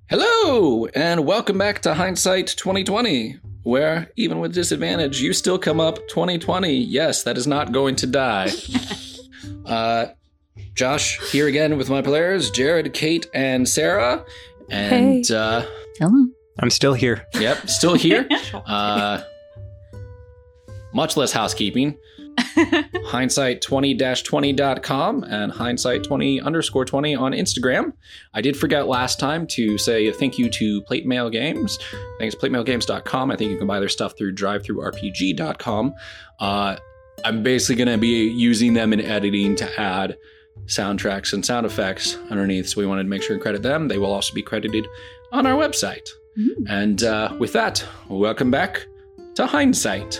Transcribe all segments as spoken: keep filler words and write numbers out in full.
Hello, and welcome back to Hindsight twenty twenty, where, even with disadvantage, you still come up twenty twenty. Yes, that is not going to die. uh, Josh here again with my players, Jared, Kate, and Sarah. And, Hey. uh... Hello. I'm still here. Yep, still here. uh, much less housekeeping. hindsight twenty dash twenty dot com and hindsight twenty underscore twenty on Instagram. I did forget last time to say thank you to Plate Mail Games. Thanks to plate mail games dot com. I think you can buy their stuff through drive through r p g dot com. Uh, I'm basically going to be using them in editing to add soundtracks and sound effects underneath, so we wanted to make sure and credit them. They will also be credited on our website. Mm-hmm. And uh, with that, welcome back to Hindsight.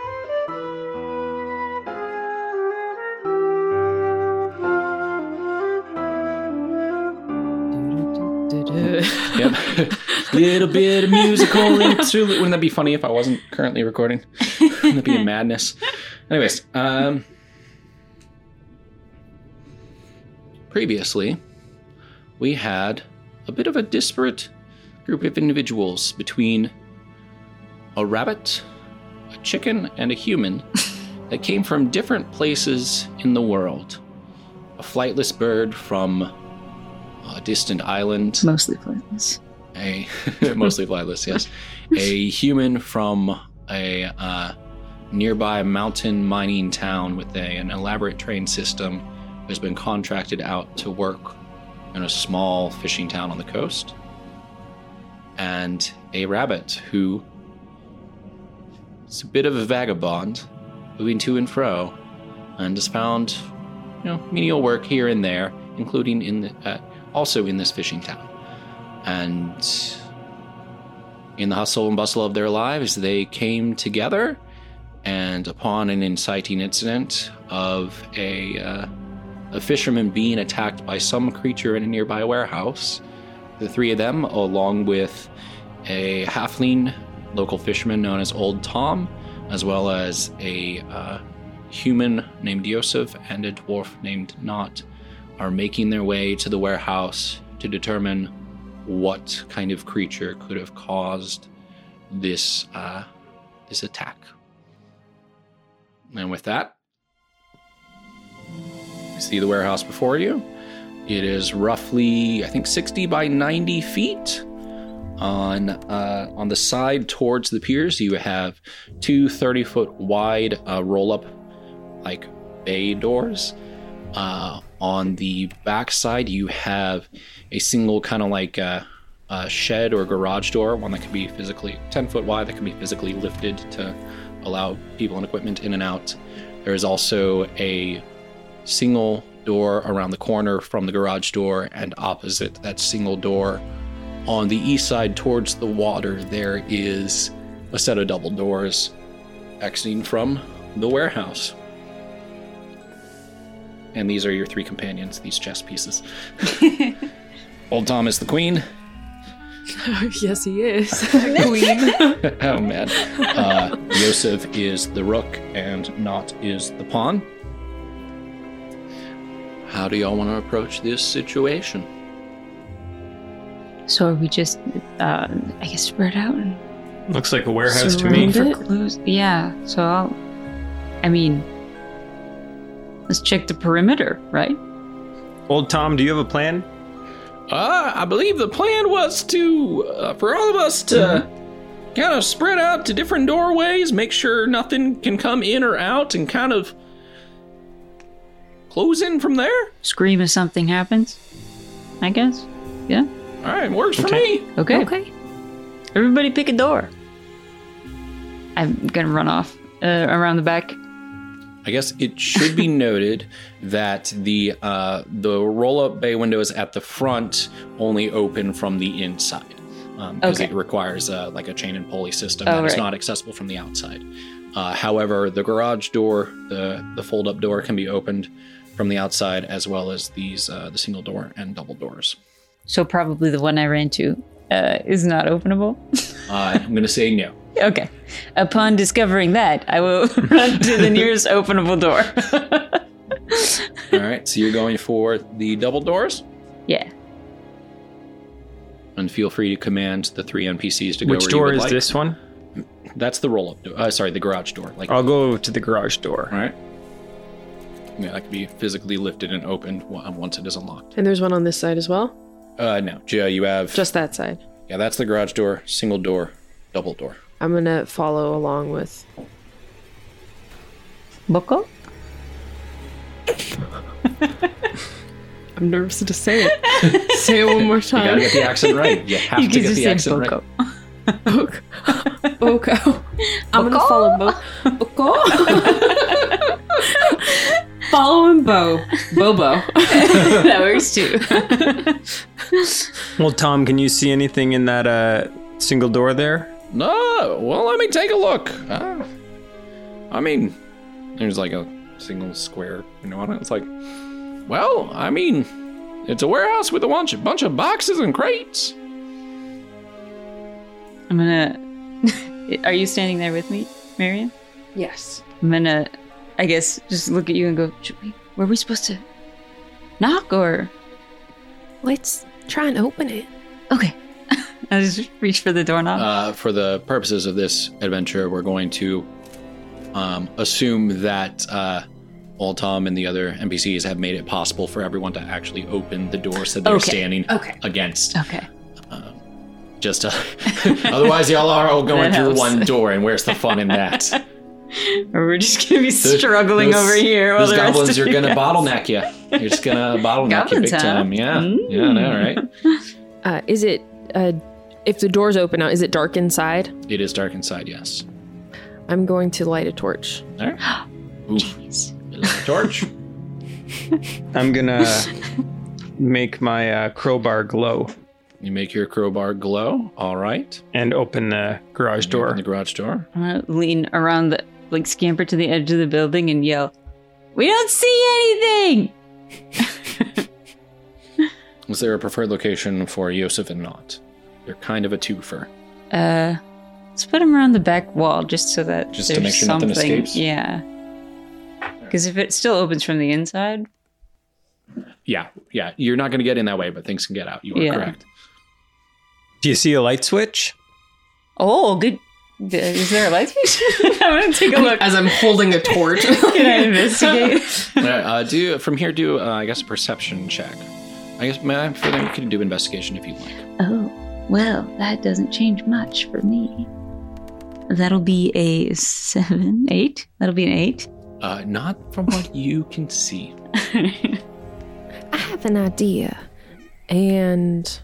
Yep. Little bit of musical interlude. Wouldn't that be funny if I wasn't currently recording? Wouldn't that be a madness? Anyways, um, previously, we had a bit of a disparate group of individuals between a rabbit, a chicken, and a human that came from different places in the world. A flightless bird from a distant island. Mostly flightless. A mostly flightless, yes. A human from a uh, nearby mountain mining town with a, an elaborate train system who has been contracted out to work in a small fishing town on the coast. And a rabbit who is a bit of a vagabond, moving to and fro, and has found, you know, menial work here and there, including in the, uh, also in this fishing town. And in the hustle and bustle of their lives, they came together, and upon an inciting incident of a uh, a fisherman being attacked by some creature in a nearby warehouse, the three of them, along with a halfling local fisherman known as Old Tom, as well as a uh, human named Yosef and a dwarf named Not, are making their way to the warehouse to determine what kind of creature could have caused this uh, this attack. And with that, you see the warehouse before you. It is roughly, I think, sixty by ninety feet. On uh, on the side towards the piers, you have two thirty-foot wide uh, roll-up, like, bay doors. Uh, on the back side, you have a single kind of like uh, a shed or garage door, one that can be physically ten foot wide, that can be physically lifted to allow people and equipment in and out. There is also a single door around the corner from the garage door, and opposite that single door on the east side towards the water, there is a set of double doors exiting from the warehouse. And these are your three companions, these chess pieces. Old Tom is the queen. Yes, he is. Queen. Oh, man. Uh, Yosef is the rook, and Not is the pawn. How do y'all want to approach this situation? So are we just, uh, I guess, spread out and Looks like a warehouse to me. surround it? Close- Yeah, so I'll, I mean, let's check the perimeter, right? Old Tom, do you have a plan? Uh, I believe the plan was to, uh, for all of us to mm-hmm. kind of spread out to different doorways, make sure nothing can come in or out, and kind of close in from there. Scream if something happens, I guess. Yeah? All right, works for Okay. me. Okay. Okay. Everybody pick a door. I'm gonna run off uh, around the back. I guess it should be noted that the uh, the roll-up bay windows at the front only open from the inside, because Okay. it requires uh, like a chain and pulley system Oh, that is right. not accessible from the outside. Uh, however, the garage door, the the fold-up door, can be opened from the outside, as well as these uh, the single door and double doors. So probably the one I ran to uh, is not openable. Uh, I'm going to say no. Okay. Upon discovering that, I will run to the nearest openable door. All right, so you're going for the double doors? Yeah. and feel free to command the three N P Cs to go Which where door you would is like. this one? That's the roll-up door. Uh, sorry, the garage door. Like, I'll go to the garage door. all right. Yeah, that can be physically lifted and opened wa- once it is unlocked. And there's one on this side as well? Uh, no, Gia, you have. Just that side. Yeah, that's the garage door, single door, double door. I'm gonna follow along with... Boko? I'm nervous to say it. Say it one more You gotta time. get the accent right. You have You to can get just the say accent Boko. right. Boko. I'm gonna Boko? follow Bo. Boko? Following Bo. Bobo. That works too. Well, Tom, can you see anything in that uh, single door there? No, well, let me take a look. Uh, I mean, there's like a single square, you know, on it. It's like, well, I mean, it's a warehouse with a bunch, bunch of boxes and crates. I'm gonna. Are you standing there with me, Marion? Yes. I'm gonna, I guess, just look at you and go, Should we, were we supposed to knock or? Let's try and open it. Okay. I just reach for the doorknob. Uh, for the purposes of this adventure, we're going to um, assume that uh, Old Tom and the other N P Cs have made it possible for everyone to actually open the doors that they're Okay. standing Okay. against. okay. Just to, otherwise, y'all are all going That through helps. one door, and where's the fun in that? Or we're just gonna be Those- struggling those- over here while Those the rest goblins of are you gonna guys- bottleneck you. You're just gonna bottleneck you Goblins, big huh? time. Yeah, Mm. yeah, I know, right? Uh, is it... Uh, if the doors open now, is it dark inside? It is dark inside. Yes. I'm going to light a torch. All right. Oof. Jeez. Little torch. I'm gonna make my uh, crowbar glow You make your crowbar glow. All right. and open the garage You door. open the garage door. I'm gonna lean around the, like, scamper to the edge of the building and yell, "We don't see anything!" Is there a preferred location for Yosef and Not? They're kind of a twofer. Uh, let's put him around the back wall just so that Just to there's make sure nothing something. escapes? Yeah. Because if it still opens from the inside, Yeah, yeah. You're not going to get in that way, but things can get out. You are Yeah. correct. Do you see a light switch? oh, good. Is there a light switch? I'm gonna take a look. As I'm holding a torch. Can I investigate? uh, uh, do from here. Do uh, I guess a perception check. I guess man, for them you can do investigation if you like. Oh, well, that doesn't change much for me. That'll be a seven, eight. That'll be an eight. Uh, not from what you can see. I have an idea. And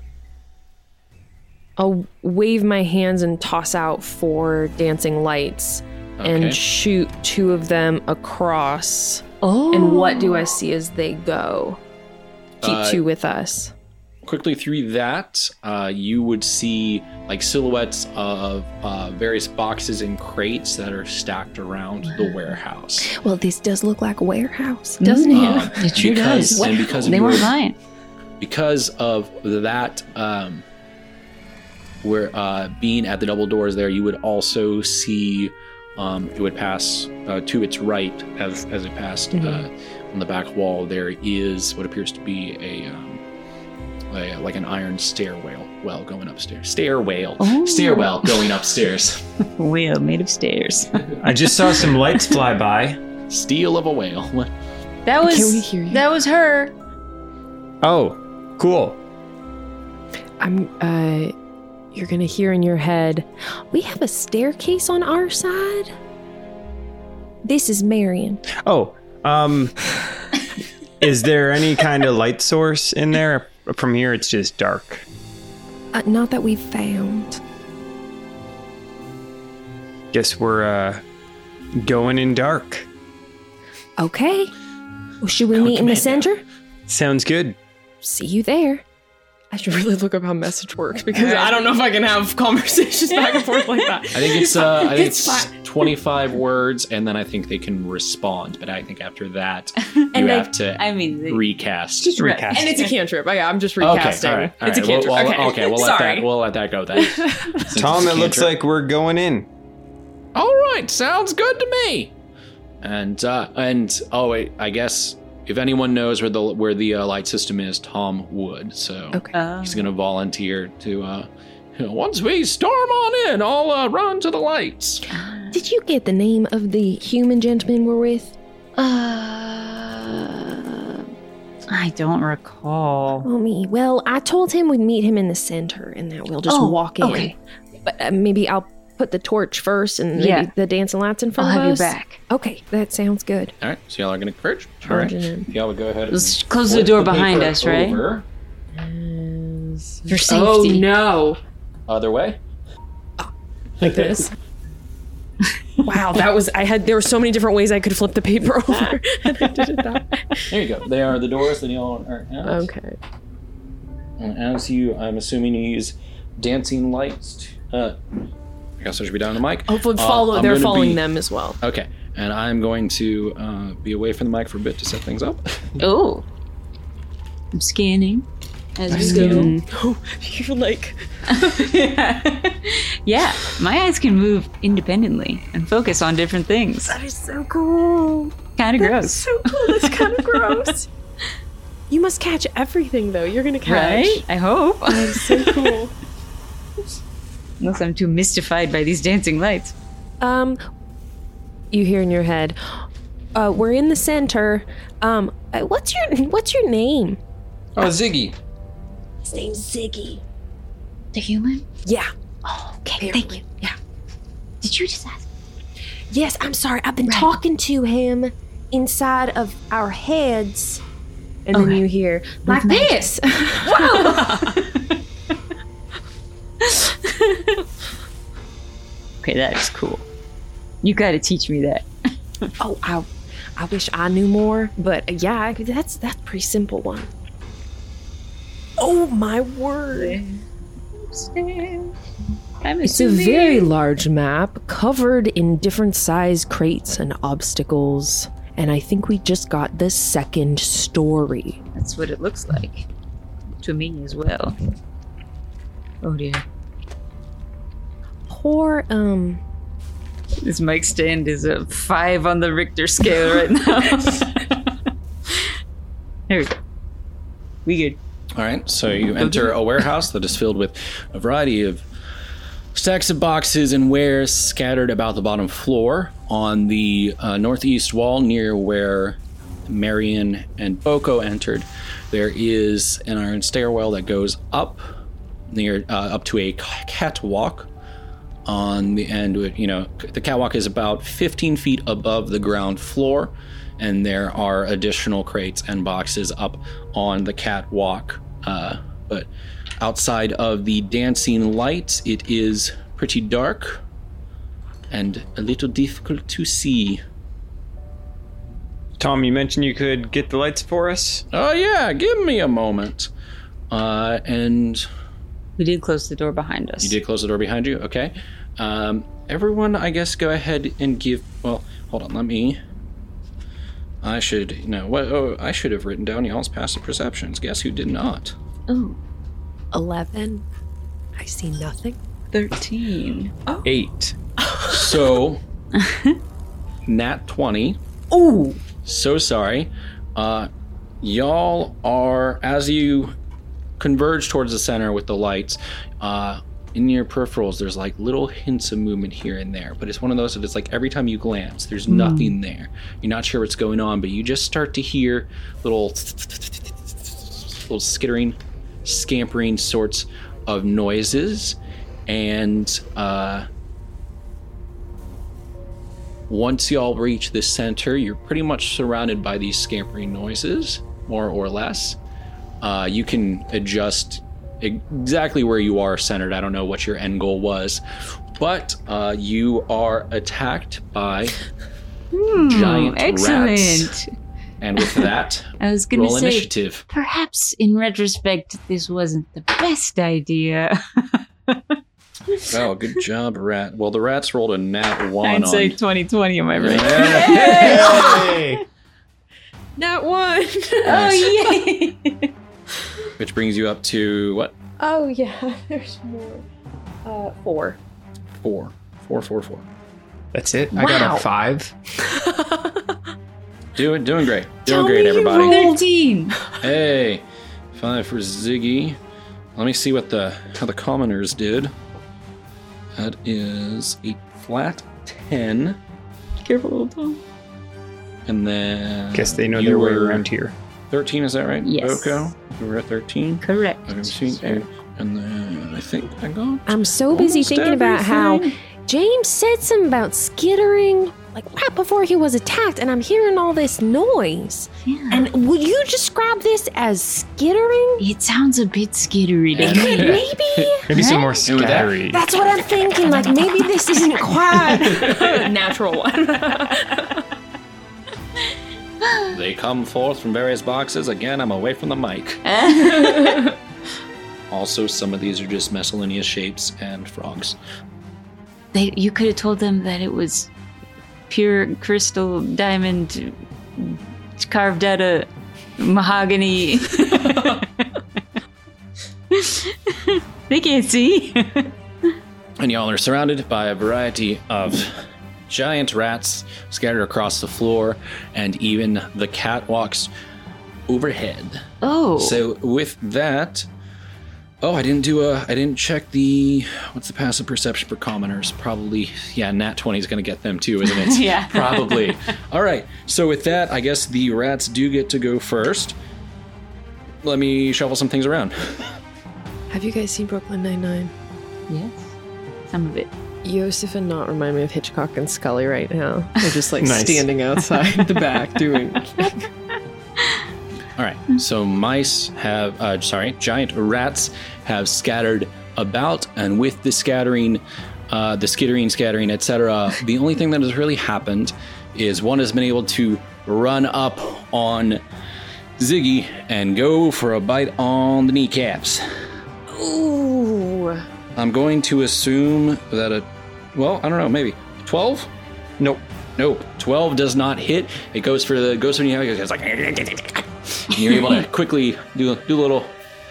I'll wave my hands and toss out four dancing lights Okay. and shoot two of them across. Oh. And what do I see as they go? Keep Uh, two with us. Quickly through that, uh, you would see like silhouettes of uh, various boxes and crates that are stacked around the warehouse. Well, this does look like a warehouse, doesn't Um, It sure because, does. And because of They your- weren't lying. because of that, um, where uh, being at the double doors there, you would also see um, it would pass uh, to its right as as it passed uh, on the back wall. There is what appears to be a, um, a like an iron stairwell, well going upstairs. Stairwell, Oh. stairwell going upstairs. Wheel made of stairs. I just saw some lights fly by. Steel of a whale. That was. Can we hear you? That was her. Oh, cool. I'm, uh, you're gonna hear in your head, we have a staircase on our side? This is Marion. Oh, um, is there any kind of light source in there? From here, it's just dark. Uh, not that we've found. Guess we're uh, going in dark. Okay. Well, should we meet in the center? Sounds good. See you there. I should really look up how message works because I don't know if I can have conversations back and forth like that. I think it's uh, I think It's it's, fine. twenty-five words, and then I think they can respond. But I think after that, you And I- have to I mean, the- recast. Just Right. recast. And it's a cantrip. Oh, yeah, I'm just Okay, recasting. all right, all it's a right. We'll- cantrip. we'll- okay. okay, we'll let Sorry. that we'll let that go then. Since Tom, it's a it looks cantrip. like we're going in. All right, sounds good to me. And uh, and oh wait, I guess if anyone knows where the where the uh, light system is, Tom would. So Okay. Oh. he's going to volunteer to. Uh, you know, once we storm on in, I'll uh, run to the lights. Did you get the name of the human gentleman we're with? Uh, I don't recall. Oh, me. Well, I told him we'd meet him in the center and that we'll just Oh, walk in. okay. But uh, maybe I'll put the torch first and maybe Yeah. the dancing lights in front I'll of have us. you back. Okay, that sounds good. All right, so y'all are going to converge. All right, Charging in. y'all would go ahead. Let's and close the flip door behind paper us, right? over. For safety. Oh no. Other way. Like this. Wow, that was I had there were so many different ways I could flip the paper over. And I did it that way. There you go. They are the doors that y'all are at. Okay. And as you, I'm assuming you use dancing lights. To, uh, I guess I should be down the mic. Hopefully Uh, follow I'm they're gonna following be- them as well. Okay, and I'm going to uh, be away from the mic for a bit to set things up. Oh. I'm scanning as we scanning. go. Oh, you're like Yeah, my eyes can move independently and focus on different things. that is so cool. Kind of gross. So cool. That's kind of gross. You must catch everything though. You're gonna catch. Right? I hope. That's so cool. Unless I'm too mystified by these dancing lights. Um, you hear in your head, uh, we're in the center. Um, uh, what's your what's your name? Oh, Ziggy. His name's Ziggy. The human? Yeah. Oh, okay. Thank you. Yeah. Did you just ask? Yes, I'm sorry. I've been Right. talking to him inside of our heads, and then Okay. you hear like magic. this. Okay, that is cool. You gotta teach me that. Oh, I, I wish I knew more, but uh, yeah, I- that's that's a pretty simple one. Oh my word! I'm It's a very large map covered in different size crates and obstacles, and I think we just got the second story. That's what it looks like. To me as well. Oh dear. Poor um. This mic stand is a five on the Richter scale right now. There we go. We good. All right, so you enter a warehouse that is filled with a variety of stacks of boxes and wares scattered about the bottom floor. On the uh, northeast wall, near where Marion and Boko entered, there is an iron stairwell that goes up near uh, up to a catwalk. On the end, you know, the catwalk is about fifteen feet above the ground floor, and there are additional crates and boxes up on the catwalk. Uh, but outside of the dancing lights, it is pretty dark and a little difficult to see. Tom, you mentioned you could get the lights for us. Oh yeah, give me a moment. Uh, and We did close the door behind us. you did close the door behind you, okay? Um, everyone, I guess, go ahead and give. Well, hold on, let me. I should, no, what? Oh, I should have written down y'all's passive perceptions. Guess who did not? Ooh, Eleven. I see nothing. thirteen. Eight. So, nat twenty. Ooh. So sorry. Uh, y'all are, as you converge towards the center with the lights, uh, in your peripherals, there's like little hints of movement here and there, but it's one of those that it's like every time you glance, there's Mm. nothing there. You're not sure what's going on, but you just start to hear little, little skittering, scampering sorts of noises, and uh, once y'all reach the center, you're pretty much surrounded by these scampering noises, more or less. Uh, you can adjust exactly where you are centered. I don't know what your end goal was, but uh, you are attacked by giant Excellent. rats. And with that, I was gonna roll say, initiative. perhaps in retrospect, this wasn't the best idea. Oh, good job, rat. Well, the rats rolled a nat one on. Hindsight twenty twenty, am I right? Hey! Not one. Oh yay! Which brings you up to what? Oh yeah, there's more. Uh, four. Four. Four, four, four. That's it? I got Wow. a five. Doing doing great. Tell Doing great, me you everybody. rolled. thirteen. Hey, five for Ziggy. Let me see what the how the commoners did. That is a flat ten, Careful, old Tom. and then Guess they know you their way were around here. thirteen, is that right? Yes. Boko, you were at thirteen. Correct. thirteen, and then I think I got. I'm so busy almost thinking about how everything. James said something about skittering, like right before he was attacked, and I'm hearing all this noise. Yeah. And would you describe this as skittering? It sounds a bit skittery to And- me. Maybe. Maybe some more with that- scattery. That's what I'm thinking. Like maybe this isn't quite a natural one. They come forth from various boxes. Again, I'm away from the mic. Also, some of these are just miscellaneous shapes and frogs. They, you could have told them that it was pure crystal diamond carved out of mahogany. They can't see. And y'all are surrounded by a variety of giant rats scattered across the floor, and even the catwalks overhead. Oh. So with that, oh, I didn't do a, I didn't check the, what's the passive perception for commoners? Probably, yeah, nat twenty is going to get them too, isn't it? Yeah. Probably. All right. So with that, I guess the rats do get to go first. Let me shuffle some things around. Have you guys seen Brooklyn Nine-Nine? Yes. Some of it. Yosef and Not remind me of Hitchcock and Scully right now. They're just like Nice. standing outside the back doing. All right. So mice have, uh, sorry, giant rats have scattered about, and with the scattering, uh, the skittering, scattering, et cetera, the only thing that has really happened is one has been able to run up on Ziggy and go for a bite on the kneecaps. Ooh. I'm going to assume that a, well, I don't know, maybe twelve? Nope. Nope, twelve does not hit. It goes for the goes for the it's like, and you're able to quickly do do a little,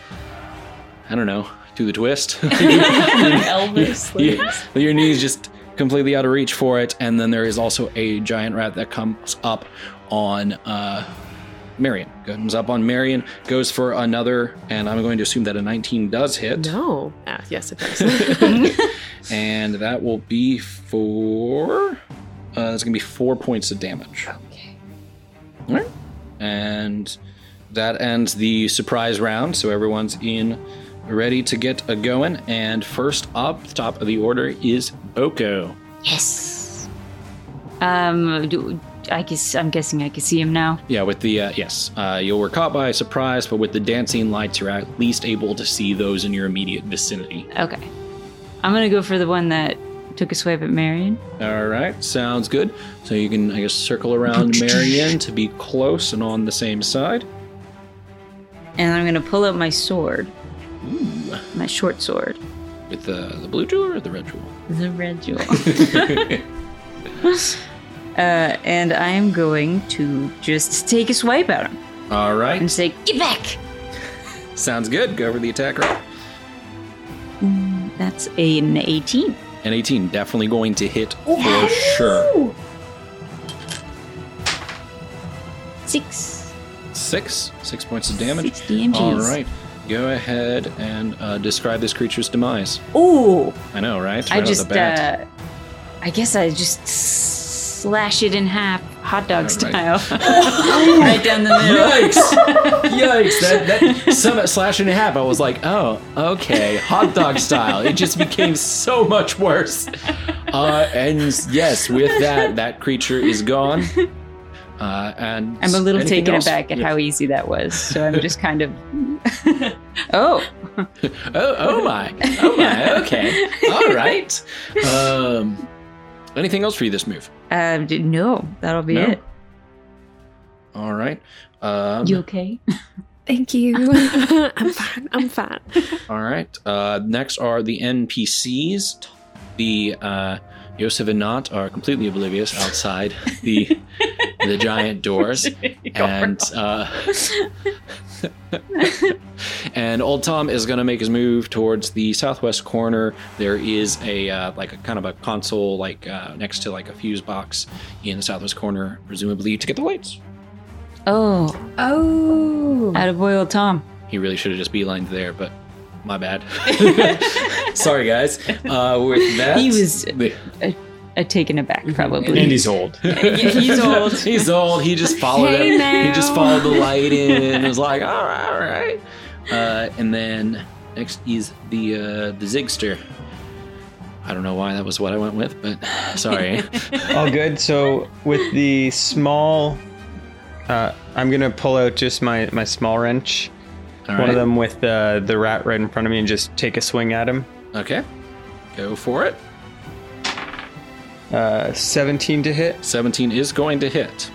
I don't know, do the twist. Elvis. Yeah, your knees just completely out of reach for it, and then there is also a giant rat that comes up on uh, Marion. Comes up on Marion, goes for another, and I'm going to assume that a nineteen does hit. No. Ah, yes, it does. And that will be for, uh, it's going to be four points of damage. Okay. All right. And that ends the surprise round, so everyone's in, ready to get a going. And first up, the top of the order is Boko. Yes. Um, do, I guess I'm guessing I can see him now. Yeah, with the, uh, yes, uh, you were caught by surprise, but with the dancing lights, you're at least able to see those in your immediate vicinity. Okay. I'm gonna go for the one that took a swipe at Marion. All right, sounds good. So you can, I guess, circle around Marion to be close and on the same side. And I'm gonna pull out my sword. Ooh. My short sword. With the, the blue jewel or the red jewel? The red jewel. uh, and I'm going to just take a swipe at him All right, and say, "Get back!" sounds good. Go over the attack roll. Mm, that's an eighteen. An eighteen, definitely going to hit for sure. Six. Six, six points of damage. sixty inches. All right, go ahead and uh, describe this creature's demise. Ooh. I know, right? Right I off the just, bat. uh, I guess I just slash it in half, hot dog All right. style. Right down the middle. Yikes! Yikes! That that some slash in half. I was like, oh, okay, hot dog style. It just became so much worse. Uh, and yes, with that, that creature is gone. Uh, and I'm a little anything taken else? aback at Yeah. how easy that was. So I'm just kind of, oh, Oh, oh my, oh my. Okay, all right. Um, anything else for you this move? uh, d- no, that'll be No? it. All right. Um, You okay? Thank you. I'm fine. I'm fine. All right. Uh, next are the N P Cs. The uh, Yosef and Not are completely oblivious outside the the giant doors, and uh, and Old Tom is going to make his move towards the southwest corner. There is a uh, like a kind of a console like uh, next to like a fuse box in the southwest corner, presumably to get the lights. Oh, Oh. attaboy old Tom. He really should have just beelined there, but my bad. Sorry, guys. Uh, with that, He was the- uh, taken aback, probably. And he's old. He's old. He's old. He just followed Hey, it. now. He just followed the light in and was like, all right, all right. Uh, and then next is the uh, the Zigster. I don't know why that was what I went with, but sorry. All good. So with the small, uh, I'm gonna pull out just my, my small wrench. All One right. of them with the the rat right in front of me, and just take a swing at him. Okay. Go for it. Uh, seventeen to hit, seventeen is going to hit.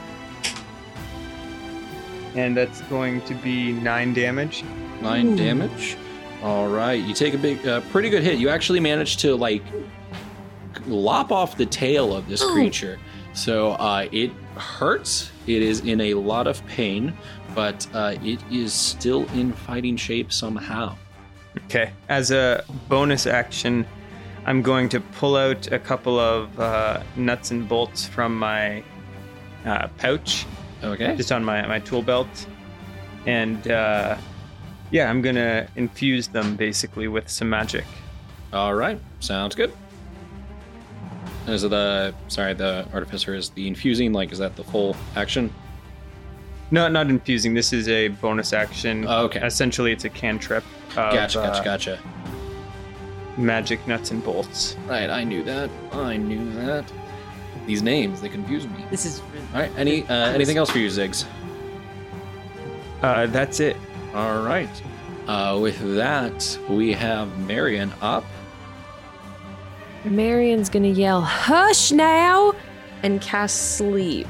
and that's going to be nine damage. Nine damage. All right. You take a big, uh, pretty good hit. You actually managed to like lop off the tail of this creature. So uh, it hurts. It is in a lot of pain, but uh, it is still in fighting shape somehow. Okay. As a bonus action, I'm going to pull out a couple of uh, nuts and bolts from my uh, pouch, Okay. just on my, my tool belt. And uh, yeah, I'm going to infuse them basically with some magic. All right. Sounds good. Is it the sorry? The artificer is the infusing. Like, is that the full action? No, not infusing. This is a bonus action. Oh, okay. Essentially, it's a cantrip of Gotcha. Gotcha. uh, Gotcha. magic nuts and bolts. Right. I knew that. I knew that. These names, they confuse me. This is All right. Any uh, anything else for you, Ziggs? Uh, that's it. All right. Uh, with that, we have Marion up. Marion's gonna yell, "Hush now!" and cast sleep.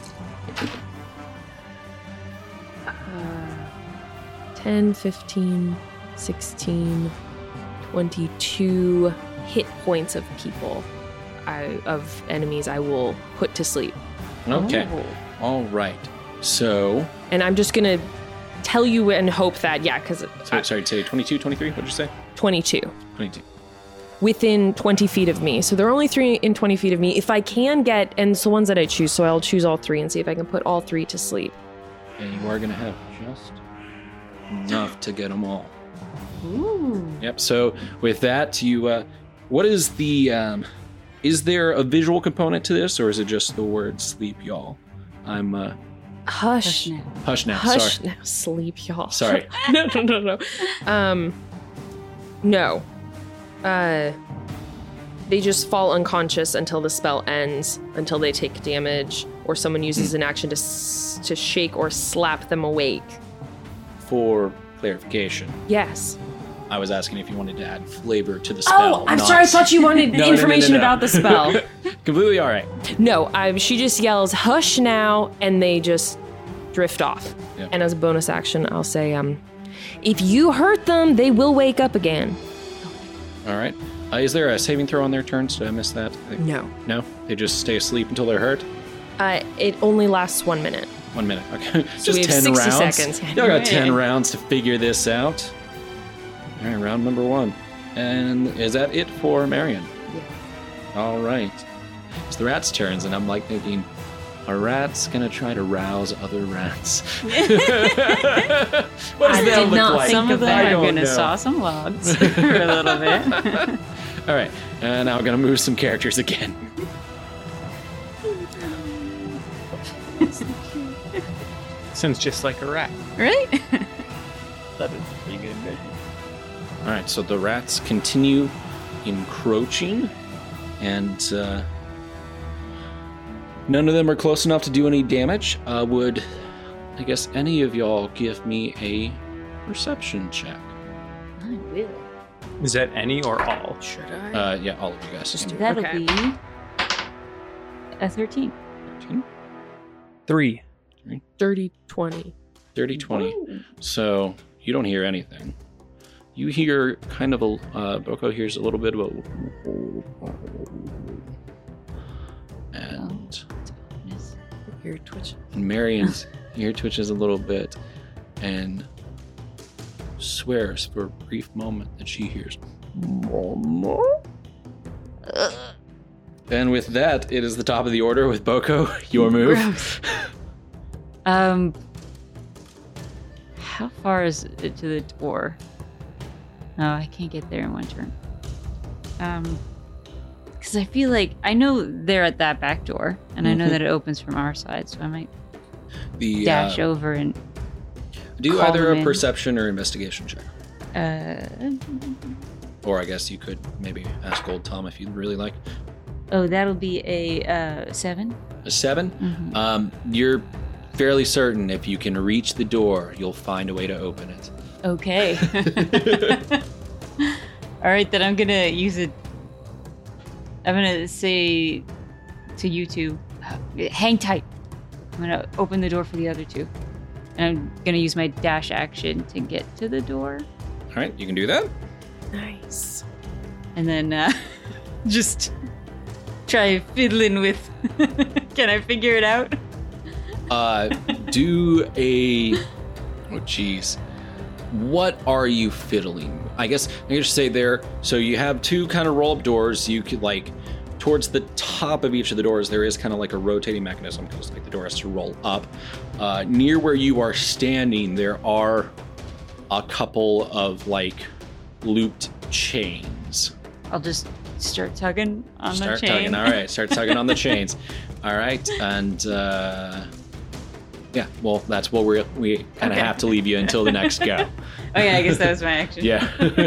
Uh, ten, fifteen, sixteen, twenty-two hit points of people, I, of enemies I will put to sleep. Okay. All right. So, And I'm just gonna tell you and hope that, yeah, because sorry, sorry, say twenty-two, twenty-three? What'd you say? twenty-two. twenty-two. Within twenty feet of me. So there are only three in twenty feet of me. If I can get, and it's the ones that I choose, so I'll choose all three and see if I can put all three to sleep. And you are going to have just enough to get them all. Ooh. Yep. So with that, you, uh, what is the, um, is there a visual component to this, or is it just the word sleep, y'all? I'm, uh, Hush. Hush now. hush now. Hush Sorry. now. Sleep, y'all. Sorry. no, no, no, no. Um, no. Uh, they just fall unconscious until the spell ends, until they take damage, or someone uses an action to s- to shake or slap them awake. For clarification, Yes. I was asking if you wanted to add flavor to the spell. Oh, I'm not- sorry. I thought you wanted No, no, no, no, information no. about the spell. Completely all right. No, I, she just yells, "Hush now," and they just drift off. Yeah. And as a bonus action, I'll say, um, if you hurt them, they will wake up again. All right. Uh, is there a saving throw on their turns? Did I miss that? I think- No. No? They just stay asleep until they're hurt? Uh, it only lasts one minute. One minute. Okay. So Just we have ten sixty rounds. seconds. Y'all got ten Right. rounds to figure this out. All right, round number one. And is that it for Marion? Yeah. All right. It's the rat's turns, and I'm like thinking, a rat's gonna try to rouse other rats. what does I that did look not like? think of I that. I'm don't gonna know. saw some logs for a little bit. All right, and now I'm gonna move some characters again. Sounds just like a rat. Right? That is pretty good. All right, so the rats continue encroaching, and uh, none of them are close enough to do any damage. Uh, would, I guess, any of y'all give me a perception check? I will. Is that any or all? Should I? Uh, yeah, all of you guys. Just do- That'll Okay. be a thirteen. Three. Dirty twenty. thirty, twenty. So you don't hear anything. You hear kind of a, uh, Boko hears a little bit of a, and Your twitch. Marion's ear twitches a little bit and swears for a brief moment that she hears Mama. And with that, it is the top of the order with Boko. Your move. Um, how far is it to the door? No, I can't get there in one turn. Um, because I feel like I know they're at that back door, and I know Mhm. that it opens from our side, so I might The dash uh, over and do call either them a in. perception or investigation check. uh. Or I guess you could maybe ask Old Tom if you'd really like. Oh, that'll be a uh seven. A seven? Mhm. Um, you're fairly certain if you can reach the door, you'll find a way to open it. Okay. All right, then I'm gonna use it. I'm gonna say to you two, hang tight. I'm gonna open the door for the other two, and I'm gonna use my dash action to get to the door, All right, you can do that. Nice. and then uh, just try fiddling with. Can I figure it out? Uh, do a. Oh, jeez. What are you fiddling? I guess I can just say there. So you have two kind of roll-up doors. You could like towards the top of each of the doors. There is kind of like a rotating mechanism because like the door has to roll up. Uh, near where you are standing, there are a couple of like looped chains. I'll just start tugging on Start the chain. tugging. All right, start tugging on the chains. All right, and uh, yeah, well, that's what we're we kind of Okay. have to leave you until the next go. Okay, I guess that was my action. Yeah.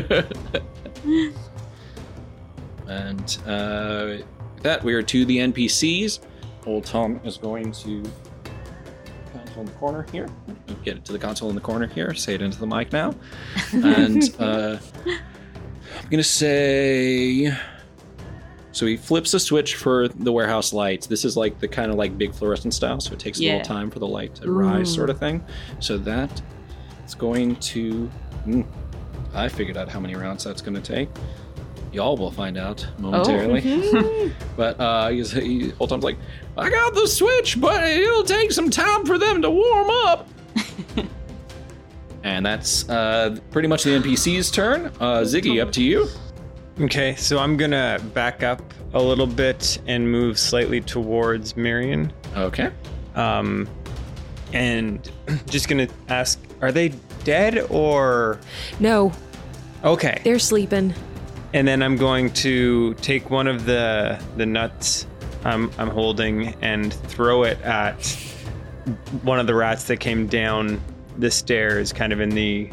And uh, with that, we are to the N P Cs. Old Tom is going to console in the corner here. Get it to the console in the corner here. Say it into the mic now. And uh, I'm gonna say. So he flips a switch for the warehouse lights. This is like the kind of like big fluorescent style, so it takes a Yeah. little time for the light to rise, Ooh. sort of thing. So that it's going to. Mm, I figured out how many rounds that's going to take. Y'all will find out momentarily. But uh, he's, he, Old Tom's like, I got the switch, but it'll take some time for them to warm up. And that's uh, pretty much the N P C's turn. Uh, Ziggy, up to you. Okay, so I'm gonna back up a little bit and move slightly towards Marion. Okay. Um, and just gonna ask, are they dead or No, okay? they're sleeping. And then I'm going to take one of the the nuts I'm I'm holding and throw it at one of the rats that came down the stairs, kind of in the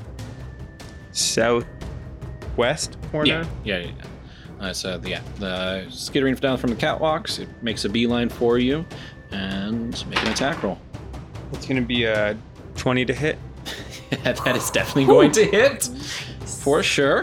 southwest corner. Yeah, yeah, yeah. Uh, so yeah, the skittering down from the catwalks, it makes a beeline for you, and make an attack roll. It's gonna be a twenty to hit. That is definitely going to hit, for sure.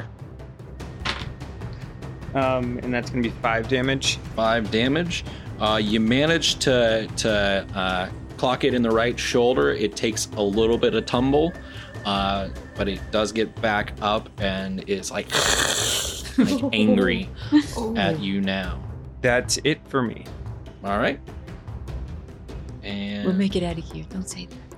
Um, and that's gonna be five damage. Five damage. Uh, you manage to to uh, clock it in the right shoulder. It takes a little bit of tumble, uh, but it does get back up and it's like, like angry at you now. That's it for me. All right. And We'll make it out of here. Don't say that.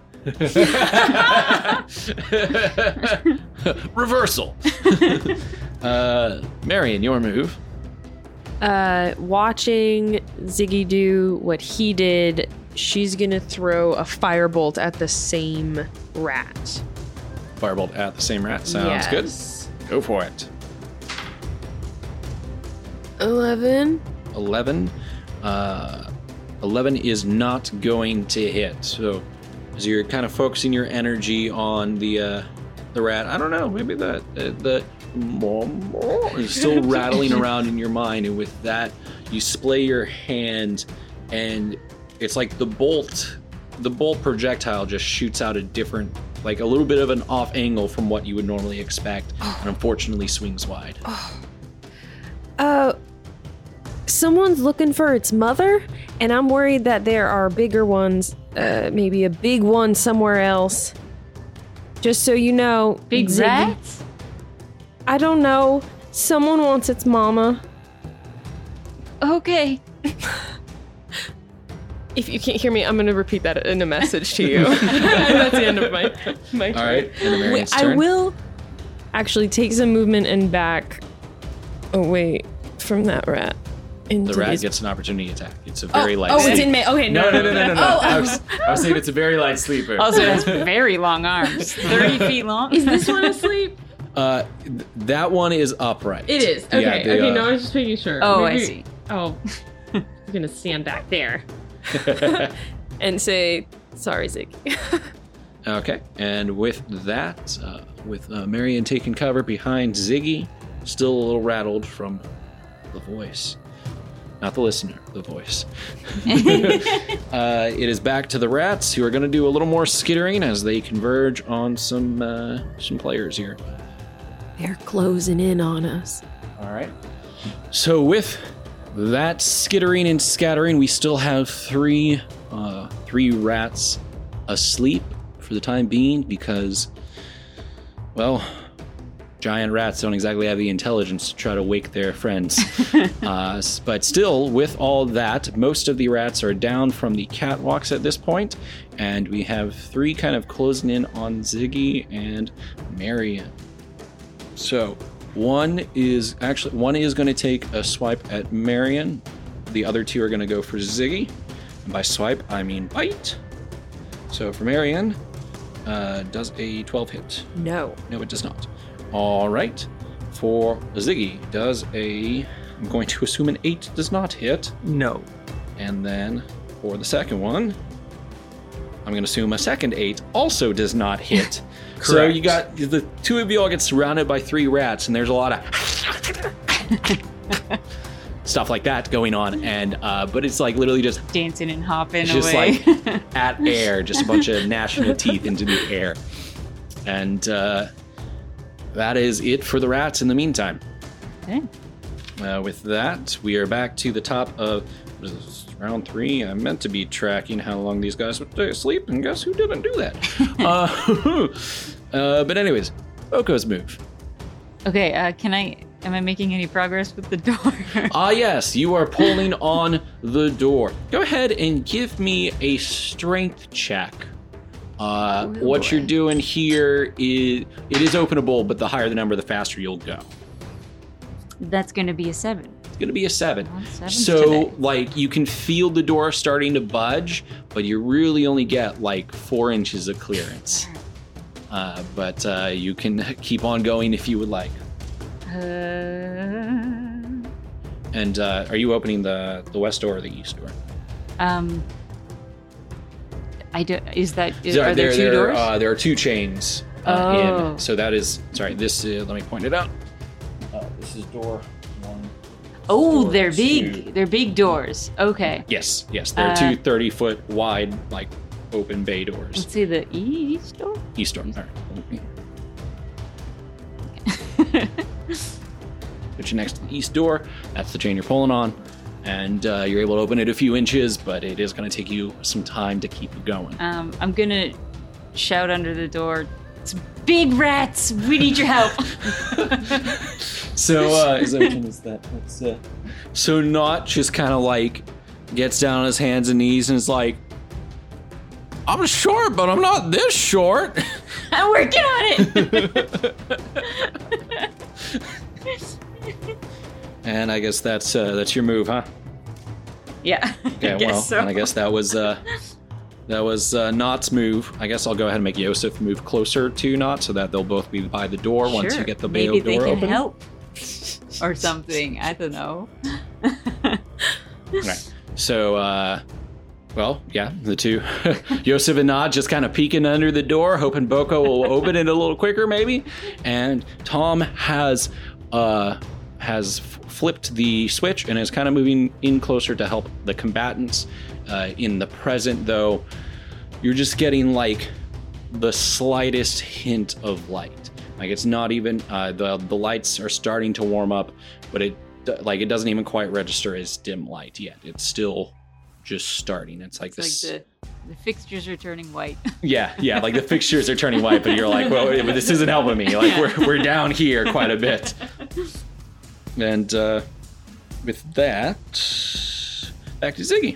reversal. uh, Marion, your move. Uh, watching Ziggy do what he did, she's gonna throw a firebolt at the same rat. Firebolt at the same rat. Sounds Yes. good. Go for it. Eleven. eleven. Uh, eleven is not going to hit. So, as you're kind of focusing your energy on the uh, the rat, I don't know, maybe the the, the is still rattling around in your mind, and with that, you splay your hand, and it's like the bolt, the bolt projectile just shoots out a different, like a little bit of an off angle from what you would normally expect, and unfortunately swings wide. Uh, someone's looking for its mother, and I'm worried that there are bigger ones. Uh, maybe a big one somewhere else. Just so you know, Big Ziggy- rats? I don't know. Someone wants its mama. Okay. If you can't hear me, I'm gonna repeat that in a message to you. That's the end of my my All right, and Wait, Marion's I turn. will actually take some movement and back away from that rat. Into the rat these- gets an opportunity attack. It's a very oh, light oh sleep. it's in May. Okay, No, no, no, no, no, no. Oh, I, oh. was, I was saying it's a very light sleeper. Also, it has very long arms, thirty feet long. Is this one asleep? Uh, th- that one is upright. It is. Okay. Yeah, the, okay. uh, No, I was just making sure. Oh, I Maybe- see. Oh, I'm gonna stand back there. And say, sorry, Ziggy. Okay, and with that, uh, with uh, Marion taking cover behind Ziggy, still a little rattled from the voice. Not the listener, the voice. uh, it is back to the rats, who are going to do a little more skittering as they converge on some uh, some players here. They're closing in on us. All right. So with that skittering and scattering, we still have three uh, three rats asleep for the time being because, well, giant rats don't exactly have the intelligence to try to wake their friends. uh, s- but still, with all that, most of the rats are down from the catwalks at this point, and we have three kind of closing in on Ziggy and Marion. So one is actually one is going to take a swipe at Marion. The other two are going to go for Ziggy. And by swipe, I mean bite. So for Marion, uh, does a twelve hit? No. No, it does not. All right. For Ziggy, does a... I'm going to assume an eight does not hit. No. And then for the second one, I'm going to assume a second eight also does not hit. So Correct. you got... The two of you all get surrounded by three rats, and there's a lot of... stuff like that going on. And uh, but it's like literally just... Dancing and hopping It's just away. like at air, just a bunch of gnashing of teeth into the air. And uh, that is it for the rats in the meantime. Okay. Uh, with that, we are back to the top of what is this, round three. I meant to be tracking how long these guys would stay asleep, and guess who didn't do that? uh, uh, but anyways, Boko's move. Okay, uh, can I... Am I making any progress with the door? Ah, yes, you are pulling on the door. Go ahead and give me a strength check. Uh, Oh, what boy. you're doing here is it is openable, but the higher the number, the faster you'll go. That's going to be a seven. It's gonna be a seven. On seven So, today. like, you can feel the door starting to budge, but you really only get like four inches of clearance. Uh, but uh, you can keep on going if you would like. Uh, And uh, are you opening the the west door or the east door? um, I do. Is that? Is, Sorry, are there, two there, doors? Uh, there are two chains uh, Oh. in. So that is sorry. This uh, let me point it out. Uh, this is door one. oh, door they're two. big. They're big doors. Okay. Yes, yes. They're Uh, two thirty foot wide, like open bay doors. Let's see the east door. East door. All right. Put you next to the east door. That's the chain you're pulling on, and uh, you're able to open it a few inches, but it is going to take you some time to keep it going. Um, I'm gonna shout under the door. It's big rats. We need your help. So, uh, is that, which one is that? That's, uh, so Notch just kind of like gets down on his hands and knees and is like, I'm short, but I'm not this short. I'm working on it. And I guess that's uh, that's your move, huh? Yeah. Yeah, I guess well, so. and I guess that was uh, that was uh, Knott's move. I guess I'll go ahead and make Yosef move closer to Knott so that they'll both be by the door once Sure. you get the Maybe bay door they can open. help or something. I don't know. Right. So, uh, well, yeah, the two, Yosef and Nod just kind of peeking under the door, hoping Boko will open it a little quicker, maybe. And Tom has uh, has f- flipped the switch and is kind of moving in closer to help the combatants. Uh, in the present, though, you're just getting like the slightest hint of light. Like it's not even uh, the the lights are starting to warm up, but it like it doesn't even quite register as dim light yet. It's still just starting. It's like It's this. like the, the fixtures are turning white. Yeah, yeah, like the fixtures are turning white, but you're like, well, but this isn't helping me. Like we're we're down here quite a bit. And uh, with that, back to Ziggy.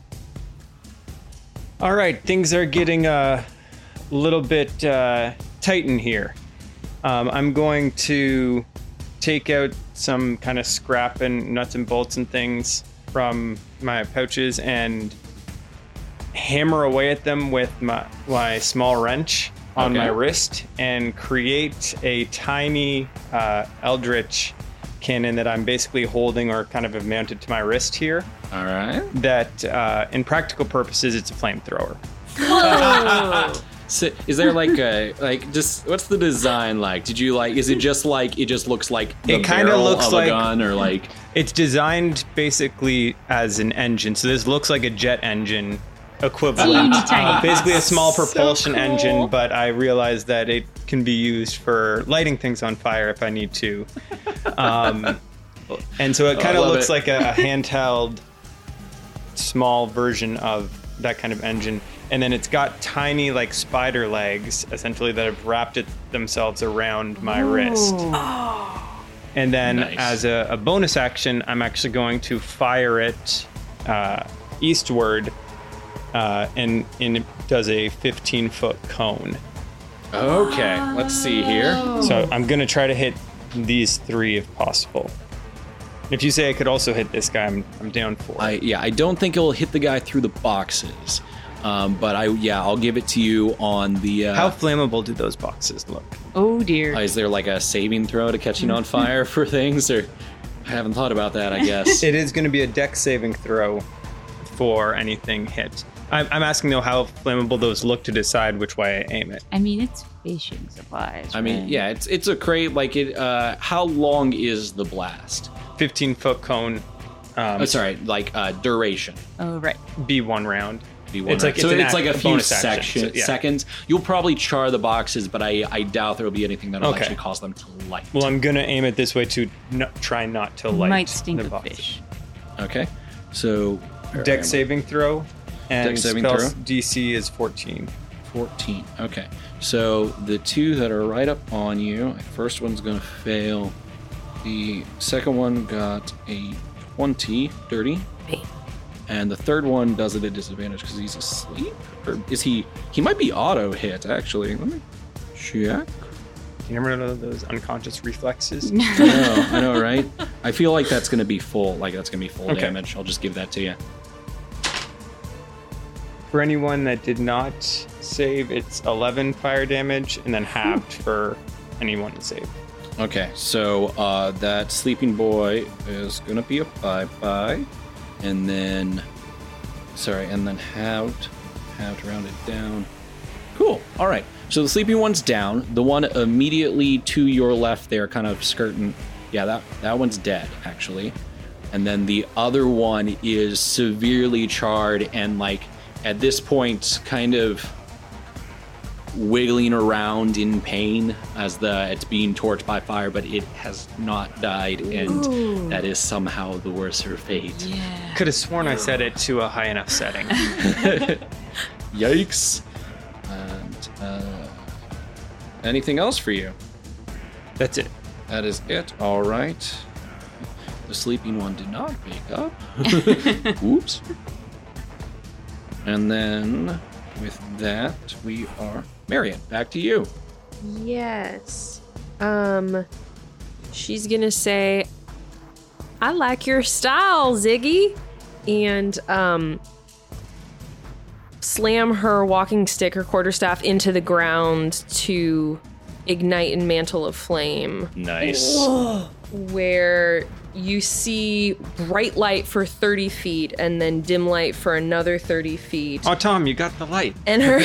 All right, things are getting a little bit uh, tight in here. Um, I'm going to take out some kind of scrap and nuts and bolts and things from my pouches and hammer away at them with my, my small wrench on Okay. my wrist and create a tiny uh, eldritch cannon that I'm basically holding or kind of have mounted to my wrist here. All right. That, uh, in practical purposes, it's a flamethrower. So, is there like a like just what's the design like? Did you like? Is it just like it just looks like the It kinda barrel looks of like- a gun or like? It's designed basically as an engine. So this looks like a jet engine equivalent. Teeny tiny. Uh, basically a small propulsion cool. engine, but I realized that it can be used for lighting things on fire if I need to. Um, and so it Oh, I kind of love looks it. like a, a handheld small version of that kind of engine. And then it's got tiny like spider legs essentially that have wrapped it themselves around my wrist. And then Nice. as a, a bonus action, I'm actually going to fire it uh, eastward, uh, and, and it does a fifteen foot cone. Okay, let's see here. So I'm going to try to hit these three if possible. If you say I could also hit this guy, I'm, I'm down for it. I yeah, I don't think it'll hit the guy through the boxes, um, but I yeah, I'll give it to you on the. Uh, How flammable do those boxes look? Oh dear. uh, is there like a saving throw to catching on fire for things, or I haven't thought about that. I guess. It is going to be a dex saving throw for anything hit. I'm, I'm asking though how flammable those look to decide which way I aim it. I mean, it's fishing supplies. I mean, right? yeah, it's it's a crate. Like it. Uh, how long is the blast? fifteen foot cone. Um, Oh, sorry, like uh, duration. Oh right. be one round. Be one It's round. like- so it's an it's act- like a a few bonus action, section, so, yeah. seconds. You'll probably char the boxes, but I, I doubt there will be anything that'll Okay. actually cause them to light. Well, I'm gonna aim it this way to n- try not to light Might stink the of boxes. fish. Okay, so Dex saving throw, and Dex saving spell throw? D C is fourteen. fourteen. Okay, so the two that are right up on you, the first one's gonna fail. The second one got a twenty, dirty. And the third one does it at disadvantage because he's asleep. Or is he? He might be auto hit actually. Let me check. You never know those unconscious reflexes. I know, I know, right? I feel like that's gonna be full. Like that's gonna be full Okay. damage. I'll just give that to you. For anyone that did not save, it's eleven fire damage, and then halved for anyone to save. Okay, so uh, that sleeping boy is gonna be a bye bye, and then, sorry, and then halved, halved rounded down. Cool. All right. So the sleeping one's down. The one immediately to your left there, kind of skirting. Yeah, that that one's dead actually, and then the other one is severely charred and like at this point kind of wiggling around in pain as the it's being torched by fire, but it has not died, and that is somehow the worser fate. Could have sworn I set it to a high enough setting. Yikes! And uh, anything else for you? That's it. That is it. All right. The sleeping one did not wake up. Oops. And then with that, we are Marion. Back to you. Yes. Um, she's gonna say, "I like your style, Ziggy," and um, slam her walking stick, her quarterstaff, into the ground to ignite in Mantle of Flame, Nice. where you see bright light for thirty feet and then dim light for another thirty feet. Oh, Tom, you got the light. And her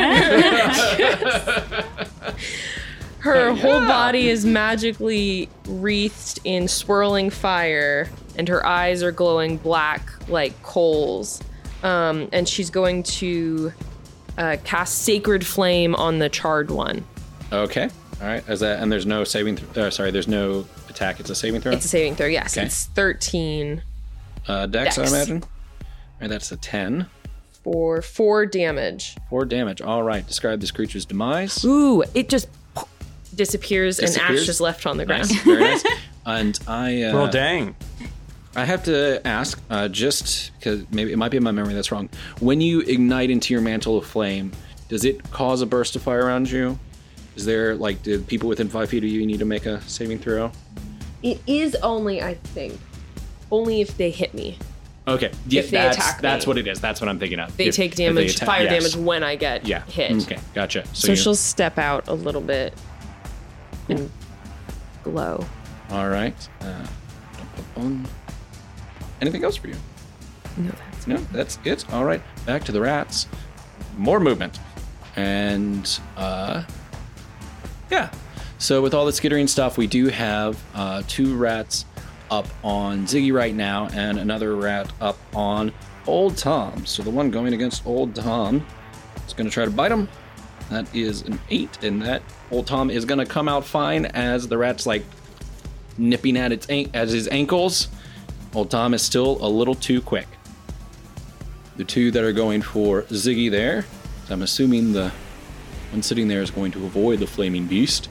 her whole body is magically wreathed in swirling fire, and her eyes are glowing black like coals. Um, and she's going to uh, cast Sacred Flame on the charred one. Okay. All right. Is that and there's no saving? Th- uh, sorry, there's no attack. It's a saving throw. It's a saving throw, yes. Okay. It's thirteen uh, Dex, I Dex. imagine. All right, that's a ten. for four damage. Four damage. All right. Describe this creature's demise. Ooh, it just disappears, and Disappears? ash is left on the ground. Nice. Very nice. And I. Uh, Well, dang. I have to ask, uh, just because maybe it might be in my memory that's wrong. When you ignite into your mantle of flame, does it cause a burst of fire around you? Is there, like, do people within five feet of you need to make a saving throw? It is only, I think, only if they hit me. Okay. Yeah, If they that's, attack me. That's what it is. That's what I'm thinking of. They If- take if they damage, attack- fire yes. damage when I get Yeah. hit. Okay. Gotcha. So, So you- she'll step out a little bit and glow. all right. Uh, um, anything else for you? No, that's No, that's it. All right. Back to the rats. More movement. And, uh, yeah. So with all the skittering stuff, we do have uh, two rats up on Ziggy right now and another rat up on Old Tom. So the one going against Old Tom is going to try to bite him. That is an eight, and that Old Tom is going to come out fine as the rat's like nipping at its an- at his ankles. Old Tom is still a little too quick. The two that are going for Ziggy there, I'm assuming the one sitting there is going to avoid the flaming beast.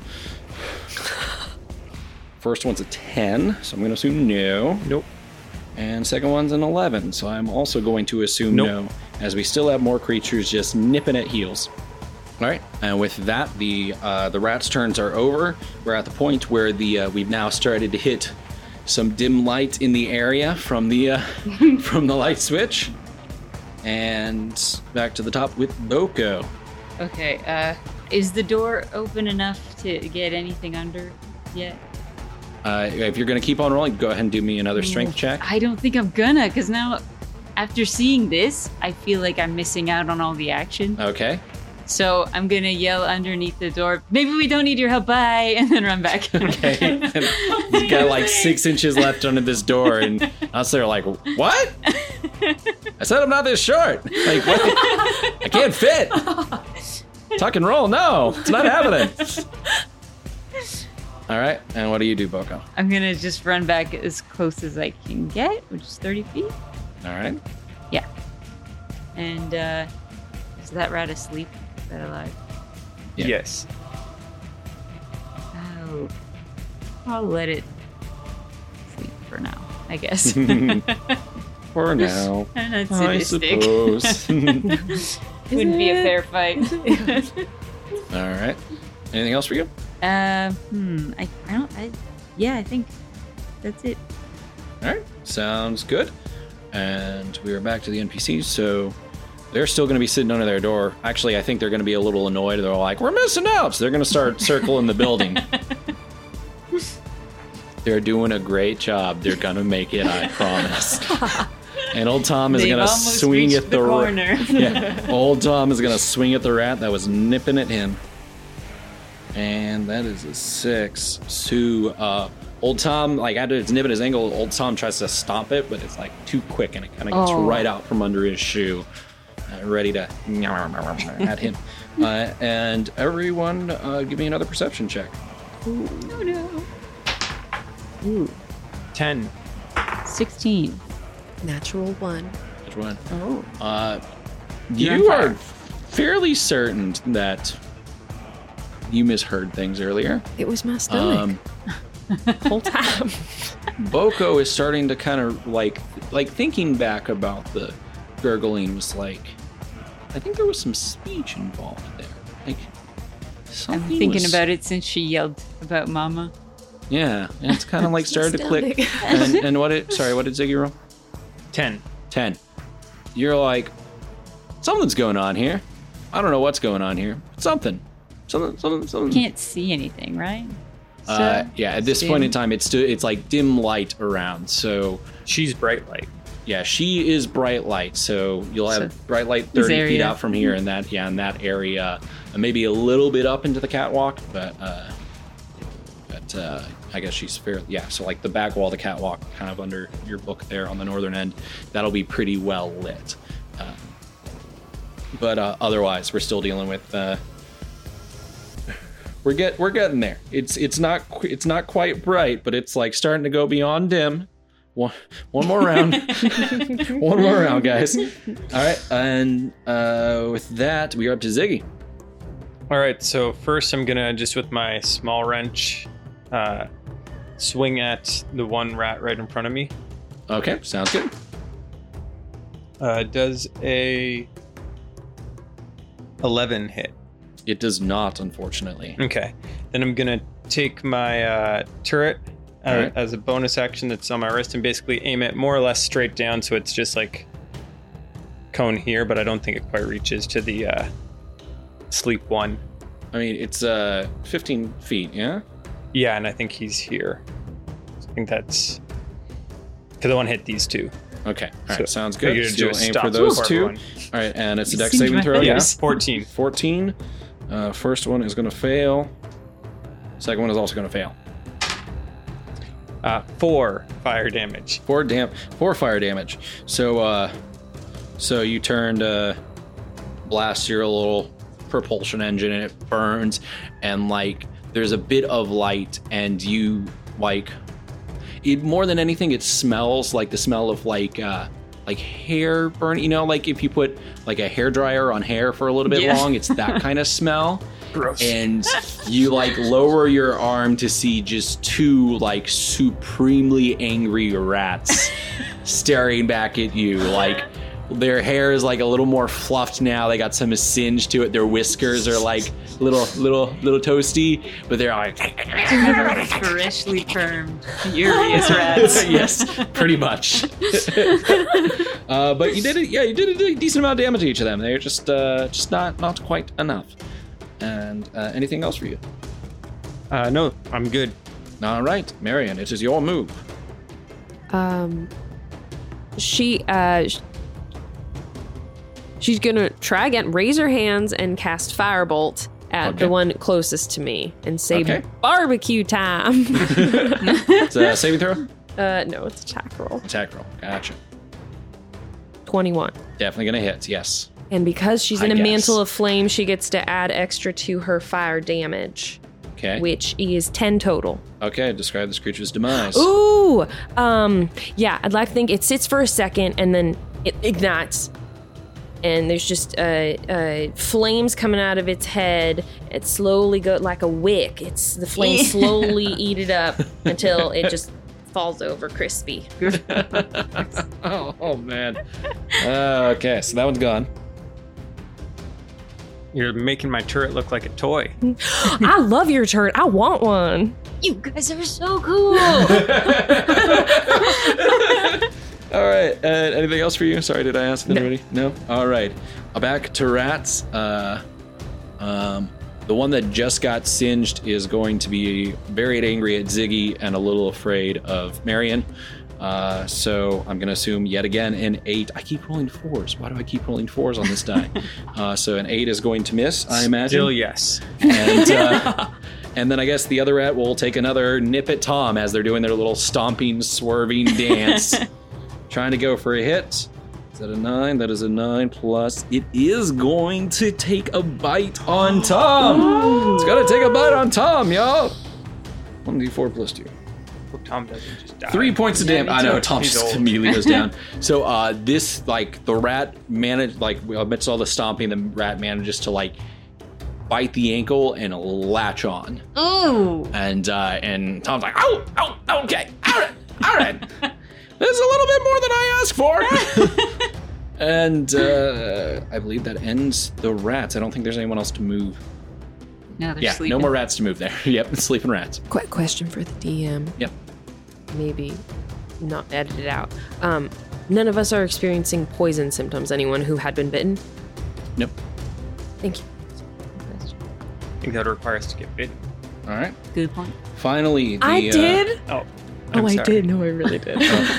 First one's a ten, so I'm going to assume no. Nope. And second one's an eleven, so I'm also going to assume Nope. no, as we still have more creatures just nipping at heels. All right, and with that, the uh, the rats' turns are over. We're at the point where the uh, we've now started to hit some dim light in the area from the uh, from the light switch, and back to the top with Boko. Okay, uh, is the door open enough to get anything under yet? Uh, if you're going to keep on rolling, go ahead and do me another strength check. I don't think I'm gonna, because now, after seeing this, I feel like I'm missing out on all the action. Okay. So I'm gonna yell underneath the door, maybe we don't need your help, bye, and then run back. Okay. And he's got like six inches left under this door, and us there like, what? I said I'm not this short. Like, what? I can't fit. Tuck and roll. No, it's not happening. All right. And what do you do, Boko? I'm gonna just run back as close as I can get, which is thirty feet. All right. Yeah. And, uh, is that rat asleep? Is that alive? Yeah. Yes. Oh, I'll let it sleep for now, I guess. For now. I'm not I sadistic. suppose. Wouldn't be a fair fight. All right. Anything else for you? uh, hmm. I, I don't. I. Yeah, I think that's it. All right. Sounds good. And we are back to the N P Cs. So they're still going to be sitting under their door. Actually, I think they're going to be a little annoyed. They're all like, we're missing out. So they're going to start circling the building. They're doing a great job. They're going to make it, I promise. And old Tom is They've going to almost swing reached at the the, ra- corner. Yeah. Old Tom is going to swing at the rat that was nipping at him. And that is a six. So, uh, Old Tom, like, after it's nipping his ankle, Old Tom tries to stop it, but it's, like, too quick, and it kind of gets Oh. right out from under his shoe, uh, ready to at him. Uh, and everyone, uh, give me another perception check. Oh no. Ten. Sixteen. Natural one. Which one? Oh. Uh, You're you on are fire. fairly certain that you misheard things earlier. It was my stomach. Um, whole time. Boko is starting to kind of like, like thinking back about the gurgling was like, I think there was some speech involved there. Like, I'm something thinking was- about it since she yelled about Mama. Yeah, and it's kind of like started to click. stomach. And, and what it? Sorry, what did Ziggy roll? Ten. Ten. You're like, something's going on here. I don't know what's going on here. Something. Something. Something. Something. Can't see anything, right? Uh, So, yeah, at this dim. point in time, it's still it's like dim light around. So She's bright light. yeah, she is bright light. So you'll have So, bright light this thirty feet area. out from here, and that yeah, in that area, and maybe a little bit up into the catwalk, but uh, but uh, I guess she's fairly yeah. So like the back wall of the catwalk, kind of under your book there on the northern end, that'll be pretty well lit. Uh, but uh, otherwise, we're still dealing with. Uh, We're get we're getting there. It's it's not qu- it's not quite bright, but it's like starting to go beyond dim. One one more round. One more round, guys. All right, and uh, with that, we are up to Ziggy. All right, so first I'm gonna just with my small wrench uh, swing at the one rat right in front of me. Okay, sounds good. Uh, does a eleven hit? It does not, unfortunately. Okay, then I'm gonna take my uh, turret uh, Alright. as a bonus action that's on my wrist, and basically aim it more or less straight down, so it's just like cone here, but I don't think it quite reaches to the uh, sleep one. I mean, it's uh fifteen feet, yeah? Yeah, and I think he's here. I think that's because I want to hit these two. Okay, all right, So, sounds figured good. it'd So you'll just aim stop for those before two. everyone. All right, and it's a You dex singed saving my throw, Yeah, yes? fourteen. fourteen. Uh, first one is going to fail. Second one is also going to fail. Uh, four fire damage. Four dam- four fire damage. So, uh, so you turned uh, blast your little propulsion engine, and it burns, and like there's a bit of light, and you like it more than anything. It smells like the smell of like uh, like hair burn. You know, like if you put like a hair dryer on hair for a little bit Yeah. long, it's that kind of smell. Gross. And you like lower your arm to see just two like supremely angry rats staring back at you. Like their hair is like a little more fluffed now. They got some singe to it. Their whiskers are like little, little, little toasty, but they're like Freshly permed, furious rats. yes, pretty much. uh, but you did it. Yeah, you did a decent amount of damage to each of them. They're just, uh, just not, not quite enough. And uh, anything else for you? Uh, no, I'm good. All right, Marion, it is your move. Um, she uh, sh- she's gonna try again, raise her hands and cast Firebolt at Okay. the one closest to me and say Okay. barbecue time. It's a saving throw? uh, no, it's attack roll. Attack roll. Gotcha. twenty-one. Definitely gonna hit, yes. And because she's in I a guess. mantle of flame, she gets to add extra to her fire damage, Okay. which is ten total. Okay, describe this creature's demise. Ooh, um, yeah, I'd like to think it sits for a second and then it ignites. And there's just uh, uh, flames coming out of its head. It slowly goes like a wick. It's the flames slowly eat it up until it just falls over crispy. oh, oh, man. Uh, okay, so that one's gone. You're making my turret look like a toy. I love your turret. I want one. You guys are so cool. All right, uh, anything else for you? Sorry, did I ask anybody? No? All right. Uh, back to rats. Uh, um, the one that just got singed is going to be very angry at Ziggy and a little afraid of Marion. Uh, so I'm going to assume yet again an eight. I keep rolling fours. Why do I keep rolling fours on this die? uh, so an eight is going to miss, I imagine. Still yes. And, uh, and then I guess the other rat will take another nip at Tom as they're doing their little stomping, swerving dance. Trying to go for a hit. Is that a nine? That is a nine plus. It is going to take a bite on Tom. It's going to take a bite on Tom, y'all. one d four plus two. Hope Tom doesn't just die. Three points of damage. I know, Tom He's just old. immediately goes down. So uh, this, like, the rat managed, like, amidst all the stomping, the rat manages to, like, bite the ankle and latch on. Ooh. And uh, and Tom's like, oh, oh, okay, all right, all right. This is a little bit more than I asked for. And uh, I believe that ends the rats. I don't think there's anyone else to move. No, they're Yeah, sleeping. no more rats to move there. Yep, sleeping rats. Quick question for the D M. Yep. Maybe not edit it out. Um, none of us are experiencing poison symptoms. Anyone who had been bitten? Nope. Thank you. I think that would require us to get bitten. All right. Good point. Finally, the, I uh, did. Oh, Oh, I'm I sorry. did. No, I really did.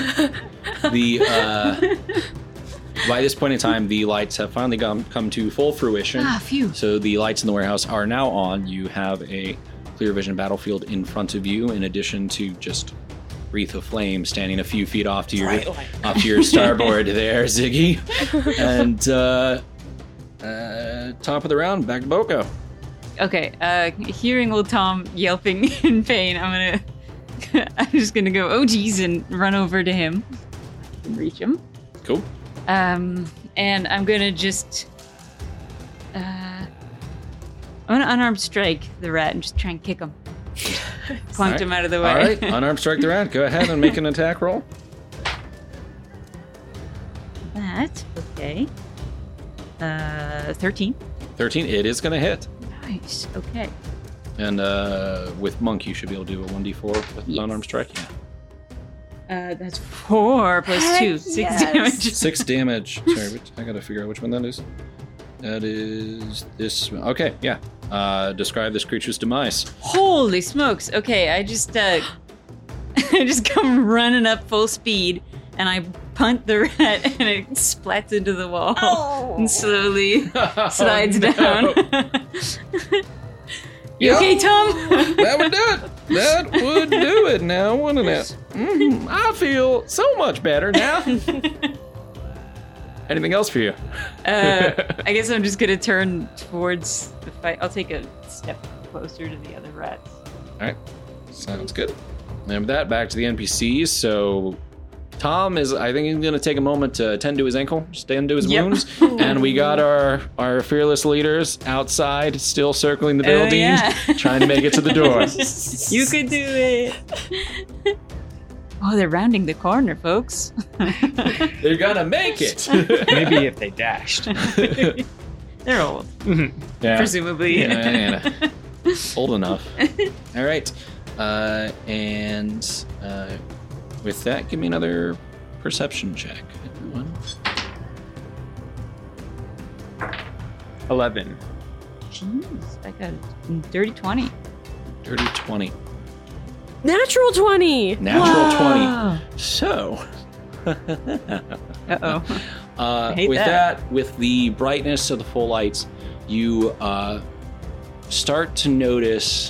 the uh, by this point in time, the lights have finally come come to full fruition. Ah, phew. So the lights in the warehouse are now on. You have a clear vision battlefield in front of you, in addition to just wreath of flame standing a few feet off to your off to your starboard there, Ziggy. And uh, uh, top of the round, back to Boko. Okay, uh, hearing old Tom yelping in pain, I'm gonna, I'm just gonna go, oh geez, and run over to him, and reach him. Cool. Um, and I'm gonna just, uh, I'm gonna unarmed strike the rat and just try and kick him. Plunked All right. him out of the way. All right, unarmed strike the rat. Go ahead and make an attack roll. That, okay. Uh, thirteen. thirteen, it is going to hit. Nice, okay. And uh, with Monk, you should be able to do a one d four with Yes. non-armed strike. Yeah. Uh, that's four plus Heck two. Six yes. damage. Six damage. Sorry, which, I gotta figure out which one that is. That is this one. Okay, yeah. Uh, describe this creature's demise. Holy smokes. Okay, I just uh I just come running up full speed and I punt the rat and it splats into the wall and slowly slides Oh, no. down. You Yep. okay, Tom? That would do it. That would do it now, wouldn't it? Mm, I feel so much better now. Anything else for you? uh, I guess I'm just gonna turn towards the fight. I'll take a step closer to the other rats. All right, sounds good. And with that, back to the N P Cs. So Tom is, I think he's going to take a moment to tend to his ankle, just tend to his Yep. wounds. And we got our, our fearless leaders outside, still circling the building, yeah. trying to make it to the door. You could do it. Oh, they're rounding the corner, folks. They're going to make it. Maybe if they dashed. They're old, Yeah. presumably. Yeah, yeah, yeah. Old enough. All right. Uh, and uh, with that, give me another perception check, everyone. eleven. Jeez, I got a dirty twenty. Dirty twenty. Natural twenty. Natural twenty. So, Uh-oh. uh, hate with that. that. with the brightness of the full lights, you uh, start to notice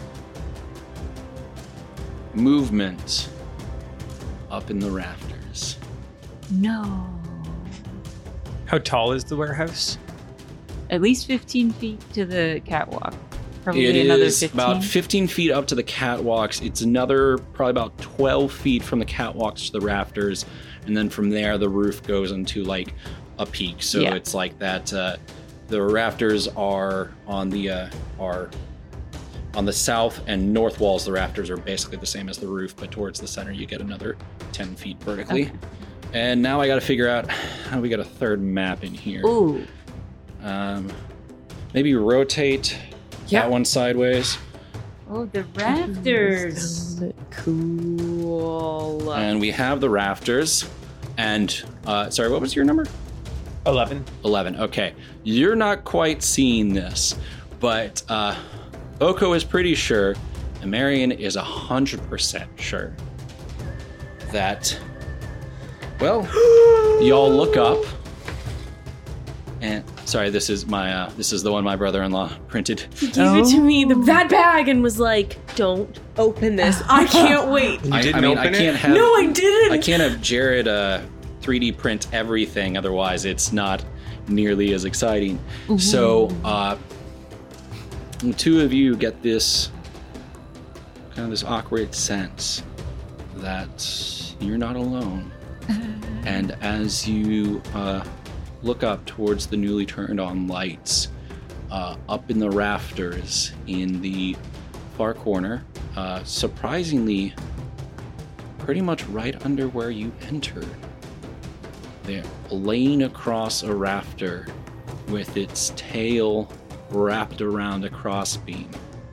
movement up in the rafters. No. How tall is the warehouse? At least fifteen feet to the catwalk. Probably It another is fifteen. about fifteen feet up to the catwalks. It's another probably about twelve feet from the catwalks to the rafters, and then from there the roof goes into like a peak. So Yeah. it's like that. Uh, the rafters are on the uh, are on the south and north walls. The rafters are basically the same as the roof, but towards the center you get another ten feet vertically. Okay. And now I got to figure out how we got a third map in here. Ooh. Um, maybe rotate that one sideways. Oh, the rafters. Cool. And we have the rafters. And, uh, sorry, what was your number? eleven. eleven. Okay. You're not quite seeing this, but uh, Oko is pretty sure, and Marion is one hundred percent sure that, well, y'all look up. And, sorry, this is my, uh, this is the one my brother-in-law printed. He gave it to me, the, that bag, and was like, "Don't open this. I can't wait." You I, didn't I mean, open I it? can't have. No, I didn't. I can't have Jared uh, three D print everything, otherwise it's not nearly as exciting. So, uh, the two of you get this kind of this awkward sense that you're not alone. And as you uh, look up towards the newly turned on lights, uh, up in the rafters in the far corner, uh, surprisingly, pretty much right under where you entered, there, laying across a rafter with its tail wrapped around a crossbeam,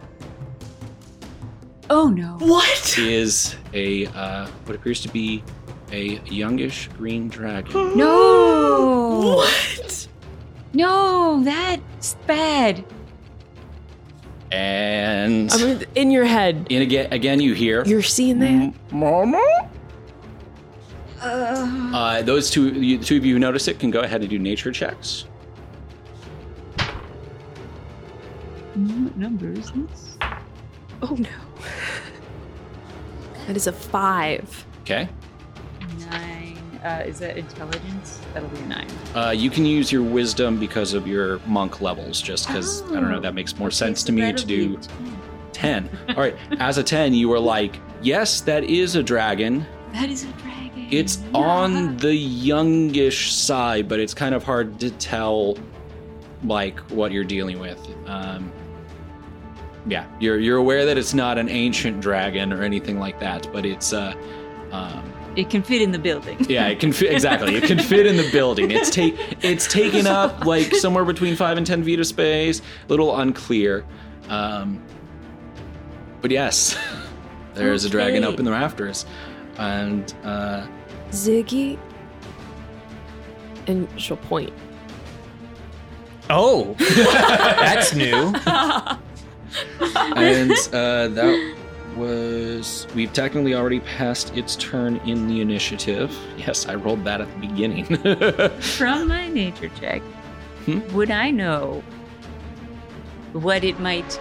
Oh no. What? is a uh, what appears to be a youngish green dragon. No. What? No, that's bad. And I mean, in your head, in again, again, you hear you're seeing that. Mama. Uh, Uh, those two, you, the two of you who notice it, can go ahead and do nature checks. what number is this? Oh no. That is a five. Okay. Nine. Uh, is that intelligence? That'll be a nine. Uh, you can use your wisdom because of your monk levels, just because, I don't know, that makes more sense to me to do ten. All right. As a ten, you were like, yes, that is a dragon. That is a dragon. It's on the youngish side, but it's kind of hard to tell, like, what you're dealing with. Um, yeah, you're you're aware that it's not an ancient dragon or anything like that, but it's uh, um, It can fit in the building. yeah, it can fit exactly. It can fit in the building. It's take it's taken up like somewhere between five and ten feet of space. A little unclear. Um, but yes, there's a dragon Okay. up in the rafters, and uh, Ziggy. And she'll point. Oh, that's new. and uh, that was we've technically already passed its turn in the initiative. Yes, I rolled that at the beginning. From my nature check, Hmm? would I know what it might,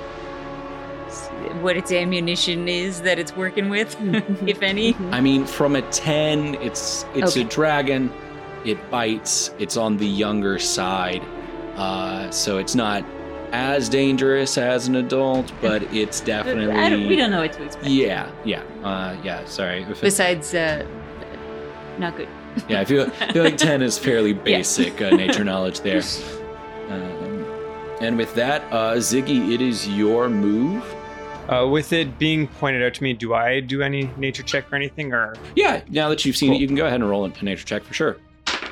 what its ammunition is that it's working with, if any? I mean, from a ten, it's it's Okay. a dragon. It bites. It's on the younger side, uh, so it's not as dangerous as an adult, but it's definitely. I don't, we don't know what to expect. Yeah, yeah, uh, yeah. Sorry. If it- Besides, uh, not good. yeah, I feel, I feel like ten is fairly basic uh, nature knowledge there. Um, and with that, uh, Ziggy, it is your move. Uh, with it being pointed out to me, do I do any nature check or anything, or Yeah, now that you've seen Cool. it, you can go ahead and roll a nature check for sure.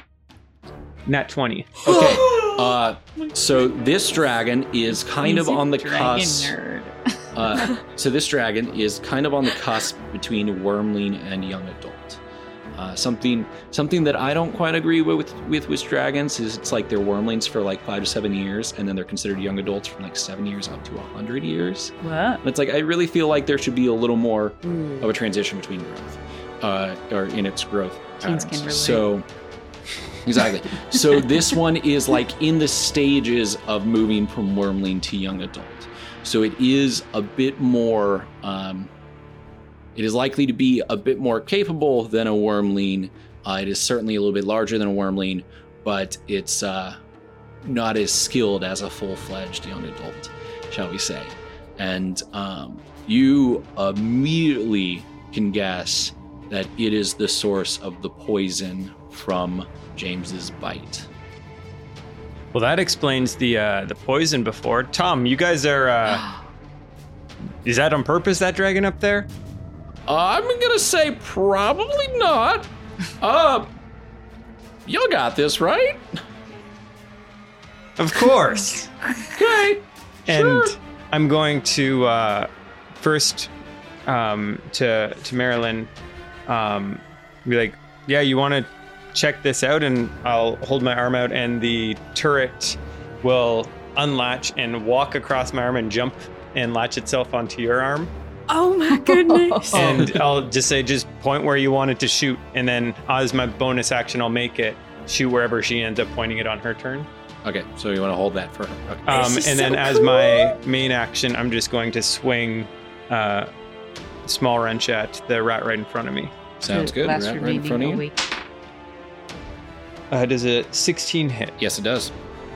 nat twenty? Okay. Uh, so this dragon is kind He's of a on the dragon cusp. nerd. Uh, so this dragon is kind of on the cusp between wormling and young adult. Uh, something something that I don't quite agree with with with dragons is it's like they're wormlings for like five to seven years, and then they're considered young adults from like seven years up to a hundred years. What? And it's like I really feel like there should be a little more Mm. of a transition between growth, uh, or in its growth Teens patterns. can relate. So exactly. So this one is like in the stages of moving from wormling to young adult. So it is a bit more. Um, it is likely to be a bit more capable than a wormling. Uh, it is certainly a little bit larger than a wormling, but it's uh, not as skilled as a full-fledged young adult, shall we say. And um, you immediately can guess that it is the source of the poison from James's bite. Well, that explains the uh, the poison before. Tom, you guys are. Uh, is that on purpose? That dragon up there? I'm gonna say probably not. Uh, y'all got this, right? Of course. Okay. And Sure. I'm going to uh, first um, to to Marilyn, um, be like, yeah, you want to check this out, and I'll hold my arm out, and the turret will unlatch and walk across my arm and jump and latch itself onto your arm. Oh my goodness. And I'll just say, just point where you want it to shoot, and then as my bonus action, I'll make it shoot wherever she ends up pointing it on her turn. Okay, so you want to hold that for her. Okay. Um, This is and then so as cool. my main action, I'm just going to swing uh, small wrench at the rat right in front of me. Sounds good. Last Right, right in remaining front of you. awake. Uh, does a sixteen hit? Yes, it does.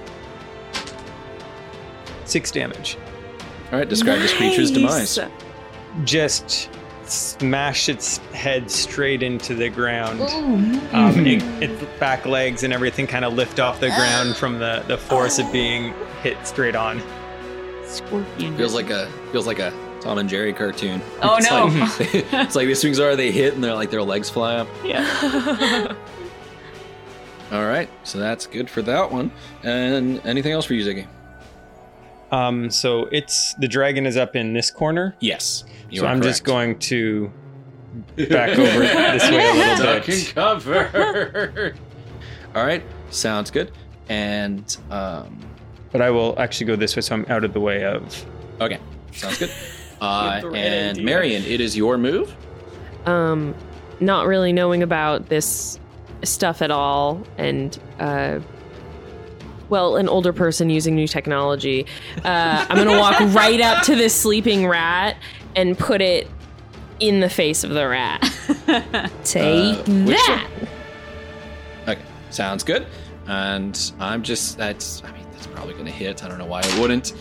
Six damage. All right, describe this creature's Nice. demise. Just smash its head straight into the ground. Oh, Um, it, its back legs and everything kind of lift off the ground from the, the force of being hit straight on. scorpion. Feels like a feels like a Tom and Jerry cartoon. Oh, It's no. Like, it's like the swings are they hit and they're like their legs fly up. Yeah. All right, so that's good for that one. And anything else for you, Ziggy? Um, so it's the dragon is up in this corner. Yes. You So are I'm just correct. going to back over this way a little Duck bit. and cover. All right, sounds good. And um, But I will actually go this way, so I'm out of the way of. okay, sounds good. Uh, the right and idea. Marion, it is your move. um, not really knowing about this stuff at all, and uh, well, an older person using new technology. Uh, I'm gonna walk right up to this sleeping rat and put it in the face of the rat. Take Uh, which that. Okay, sounds good. And I'm just that's I mean that's probably gonna hit. I don't know why it wouldn't.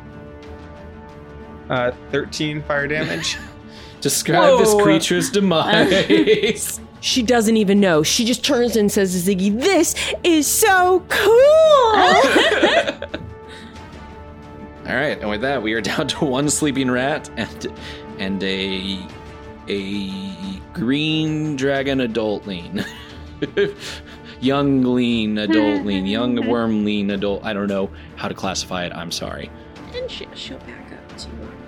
Uh, thirteen fire damage. Describe this Whoa. creature's demise. She doesn't even know. She just turns and says to Ziggy, "This is so cool." All right, and with that, we are down to one sleeping rat and and a a green dragon adultling, youngling adultling, young wormling adult. I don't know how to classify it. I'm sorry. And she, she'll back up to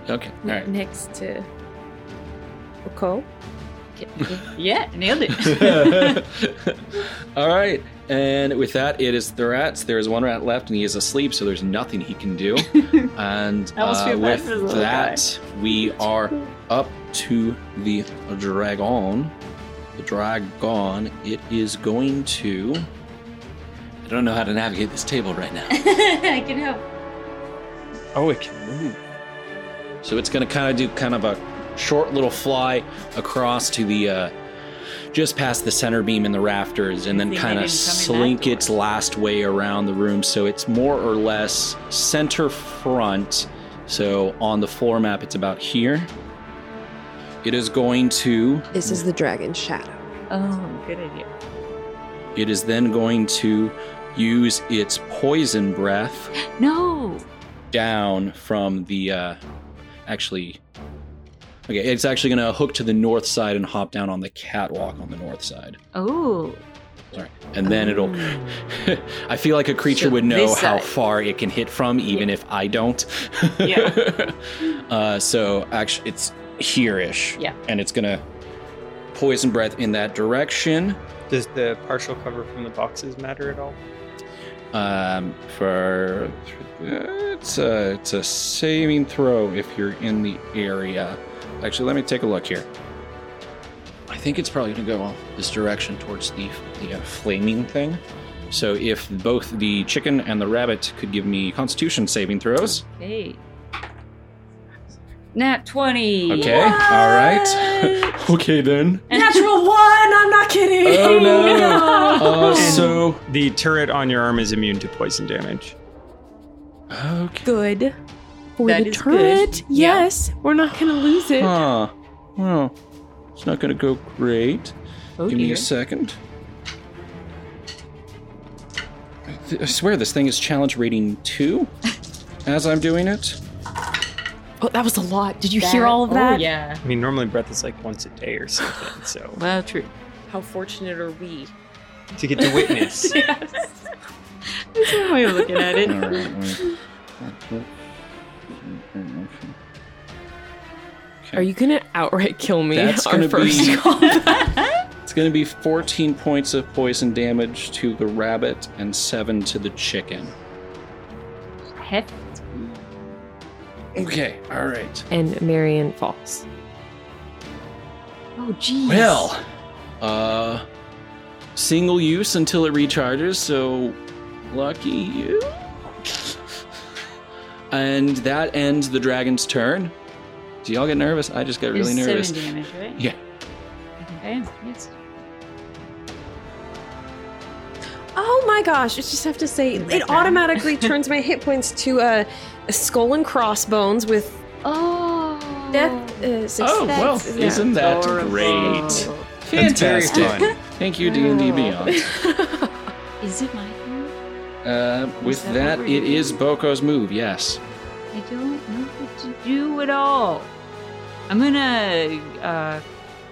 Okay. All right. Next to Oko. Yeah, nailed it. All right. And with that, it is the rats. There is one rat left, and he is asleep, so there's nothing he can do. And I almost uh, feel bad with for the little that, we are up to the dragon. The dragon. It is going to. I don't know how to navigate this table right now. I can help. Oh, it can move. So it's going to kind of do kind of a short little fly across to the, uh, just past the center beam in the rafters, and then Good thing kind they of didn't come in that slink door. its last way around the room. So it's more or less center front. So on the floor map, it's about here. It is going to, This is the dragon's shadow. Oh, good idea. it is then going to use its poison breath No. down from the, uh, actually, okay, it's actually going to hook to the north side and hop down on the catwalk on the north side. Oh. Sorry. And then it'll, I feel like a creature So would know this how side. far it can hit from, even if I don't. Yeah. uh, so actually, it's here-ish. Yeah. And it's going to poison breath in that direction. Does the partial cover from the boxes matter at all? Um, for it's a it's a saving throw if you're in the area. Actually, let me take a look here. I think it's probably going to go this direction towards the the uh, flaming thing. So if both the chicken and the rabbit could give me Constitution saving throws. Okay. Nat twenty. Okay. All right. Okay then. Natural one! I'm not kidding! Oh no. Uh, so The turret on your arm is immune to poison damage. okay. Good. For That the is turret, good. Yeah. yes. We're not gonna lose it. Huh. Well, it's not going to go great. Oh, Give me dear. a second. I, th- I swear this thing is challenge rating two as I'm doing it. Oh, that was a lot. Did you That- hear all of Oh, that? yeah. I mean, normally breath is like once a day or something, so Well, true. How fortunate are we? to get to witness. Yes. That's one way of looking at it. All right, wait. Okay. Are you gonna outright kill me? That's our gonna first be- combat? It's going to be fourteen points of poison damage to the rabbit and seven to the chicken. Heft. Okay, all right. And Marion falls. Oh, geez. Well, uh, single use until it recharges, so lucky you. And that ends the dragon's turn. Do y'all get nervous? I just got really It's nervous. Seven damage, right? Yeah. Okay. Yes. Oh my gosh, I just have to say, it automatically turns my hit points to a, a skull and crossbones with Oh. death. Uh, six, Oh, well, that's- yeah. isn't that Adorable. great? That's very Fantastic. fun. Thank you, D and D Beyond. Is it my turn? Uh, with that that, what it we're is Boko's move, yes. I don't know what to do at all. I'm gonna. Uh,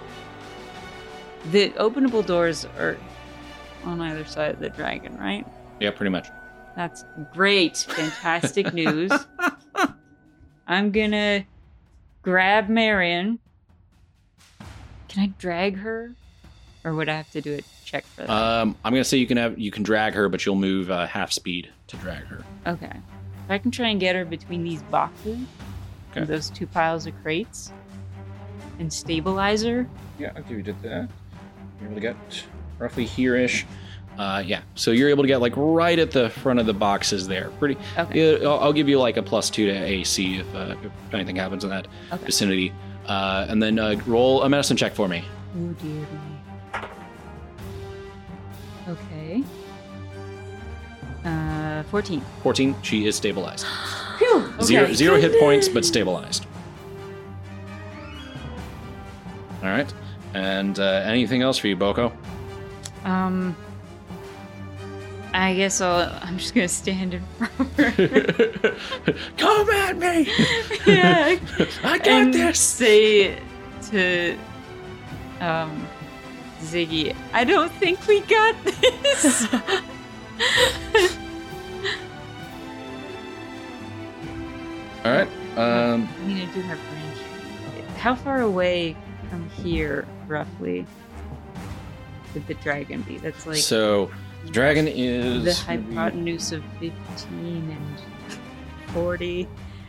the openable doors are on either side of the dragon, right? Yeah, pretty much. That's great. Fantastic news. I'm gonna grab Marion. Can I drag her? Or would I have to do a check for that? Um, I'm gonna say you can have you can drag her, but you'll move uh, half speed to drag her. Okay. If I can try and get her between these boxes, Okay. and those two piles of crates, and stabilize her. Yeah, I'll give you did that. You're able to get roughly here-ish. Uh, yeah, so you're able to get like right at the front of the boxes there. Pretty. Okay. Yeah, I'll, I'll give you like a plus two to A C if, uh, if anything happens in that Okay. vicinity. Uh, and then uh, roll a medicine check for me. Oh dear me. Okay. Uh, fourteen. fourteen. She is stabilized. Phew. Zero, zero hit points, but stabilized. All right. And uh, anything else for you, Boko? Um, I guess I'll. I'm just gonna stand in front of her. Come at me! Yeah. I got and this! say to um Ziggy, I don't think we got this. All right. Um, I mean, I do have range. How far away from here, roughly, would the dragon be? That's like so the dragon the is hypotenuse of fifteen and forty.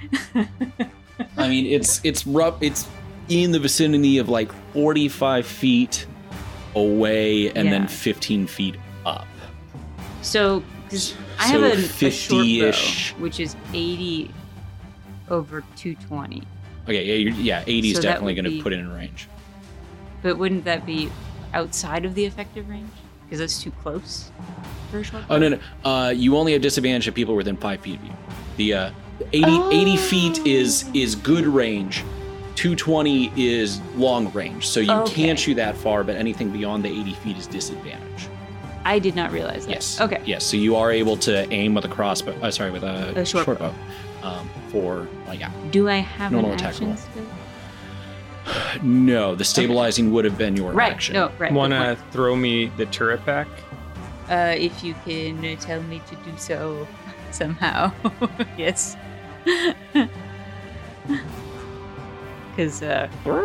I mean, it's it's rough. It's in the vicinity of like forty-five feet away, and Yeah. then fifteen feet up. So, because I So have a, a short bow, fifty-ish. which is eighty over two twenty. Okay, yeah, you're, yeah, eighty is So that definitely would going to be- put it in range. But wouldn't that be outside of the effective range? Because that's too close for a short bow? Oh no, no, uh, you only have disadvantage of people within five feet of you. The uh, eighty, eighty feet is is good range. two twenty is long range, so you Okay. can shoot that far, but anything beyond the eighty feet is disadvantage. I did not realize that. Yes. Okay. Yes. So you are able to aim with a crossbow. Uh, sorry, with a, A short bow. Um, for well, yeah. Do I have Normal an attack action roll. skill? No, the stabilizing would have been your Right. action. No. Right. good Wanna point. throw me the turret back? Uh, if you can uh, tell me to do so somehow, yes. Because uh,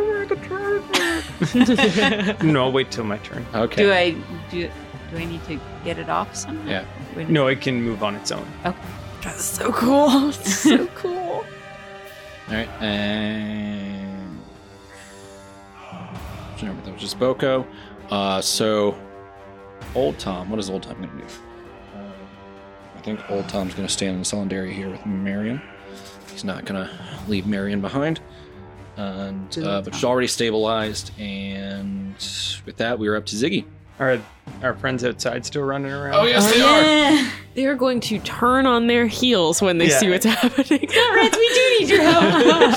No, I'll wait till my turn. Okay. do I do do I need to get it off somehow? Yeah. When- No, it can move on its own. That's so cool. So cool. All right. And remember that was just Boko. Uh, so Old Tom. What is Old Tom going to do? Uh, I think Old Tom's going to stand in the silent area here with Marion. He's not going to leave Marion behind. And uh, but she's already stabilized. And with that, we are up to Ziggy. Are our friends outside still running around? Oh yes, they Yeah. They are going to turn on their heels when they Yeah. see what's happening. Reds, we do need your help.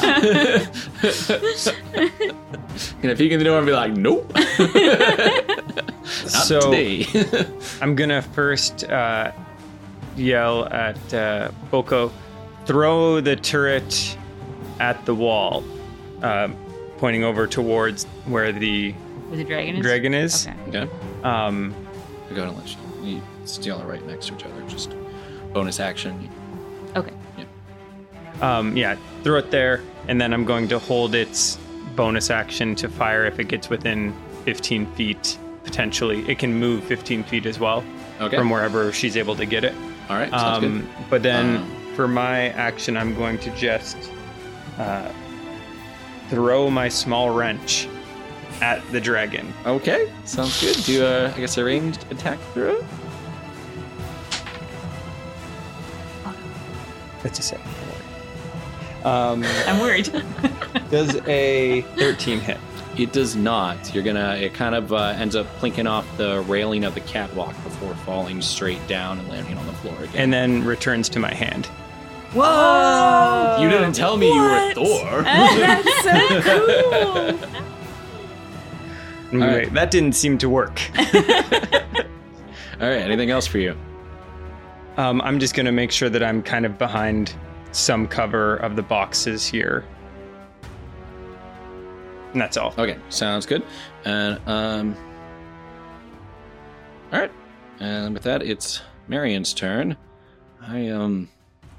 And if he can do it, I'll be like, nope. Not So- today. I'm gonna first uh, yell at uh, Boko, throw the turret at the wall, uh, pointing over towards where the Where the dragon is? dragon is. Okay. Okay. Um, I'll go ahead and let you, you steal it right next to each other. Just bonus action. Okay. um, yeah, throw it there, and then I'm going to hold its bonus action to fire if it gets within fifteen feet. Potentially, it can move fifteen feet as well Okay. from wherever she's able to get it. All right. Sounds Um, but then Um, for my action, I'm going to just uh, throw my small wrench at the dragon. good. Okay. Sounds good. Do uh, I guess a ranged attack through? That's a seven. Um, I'm worried. does a thirteen hit? It does not. You're gonna. It kind of uh, ends up plinking off the railing of the catwalk before falling straight down and landing on the floor again. And then returns to my hand. Whoa! you didn't tell me you were Thor. That's so cool. Wait, right. that didn't seem to work. All right. Anything else for you? Um, I'm just going to make sure that I'm kind of behind some cover of the boxes here. And that's all. Okay. Sounds good. And um. All right. And with that, it's Marion's turn. I um.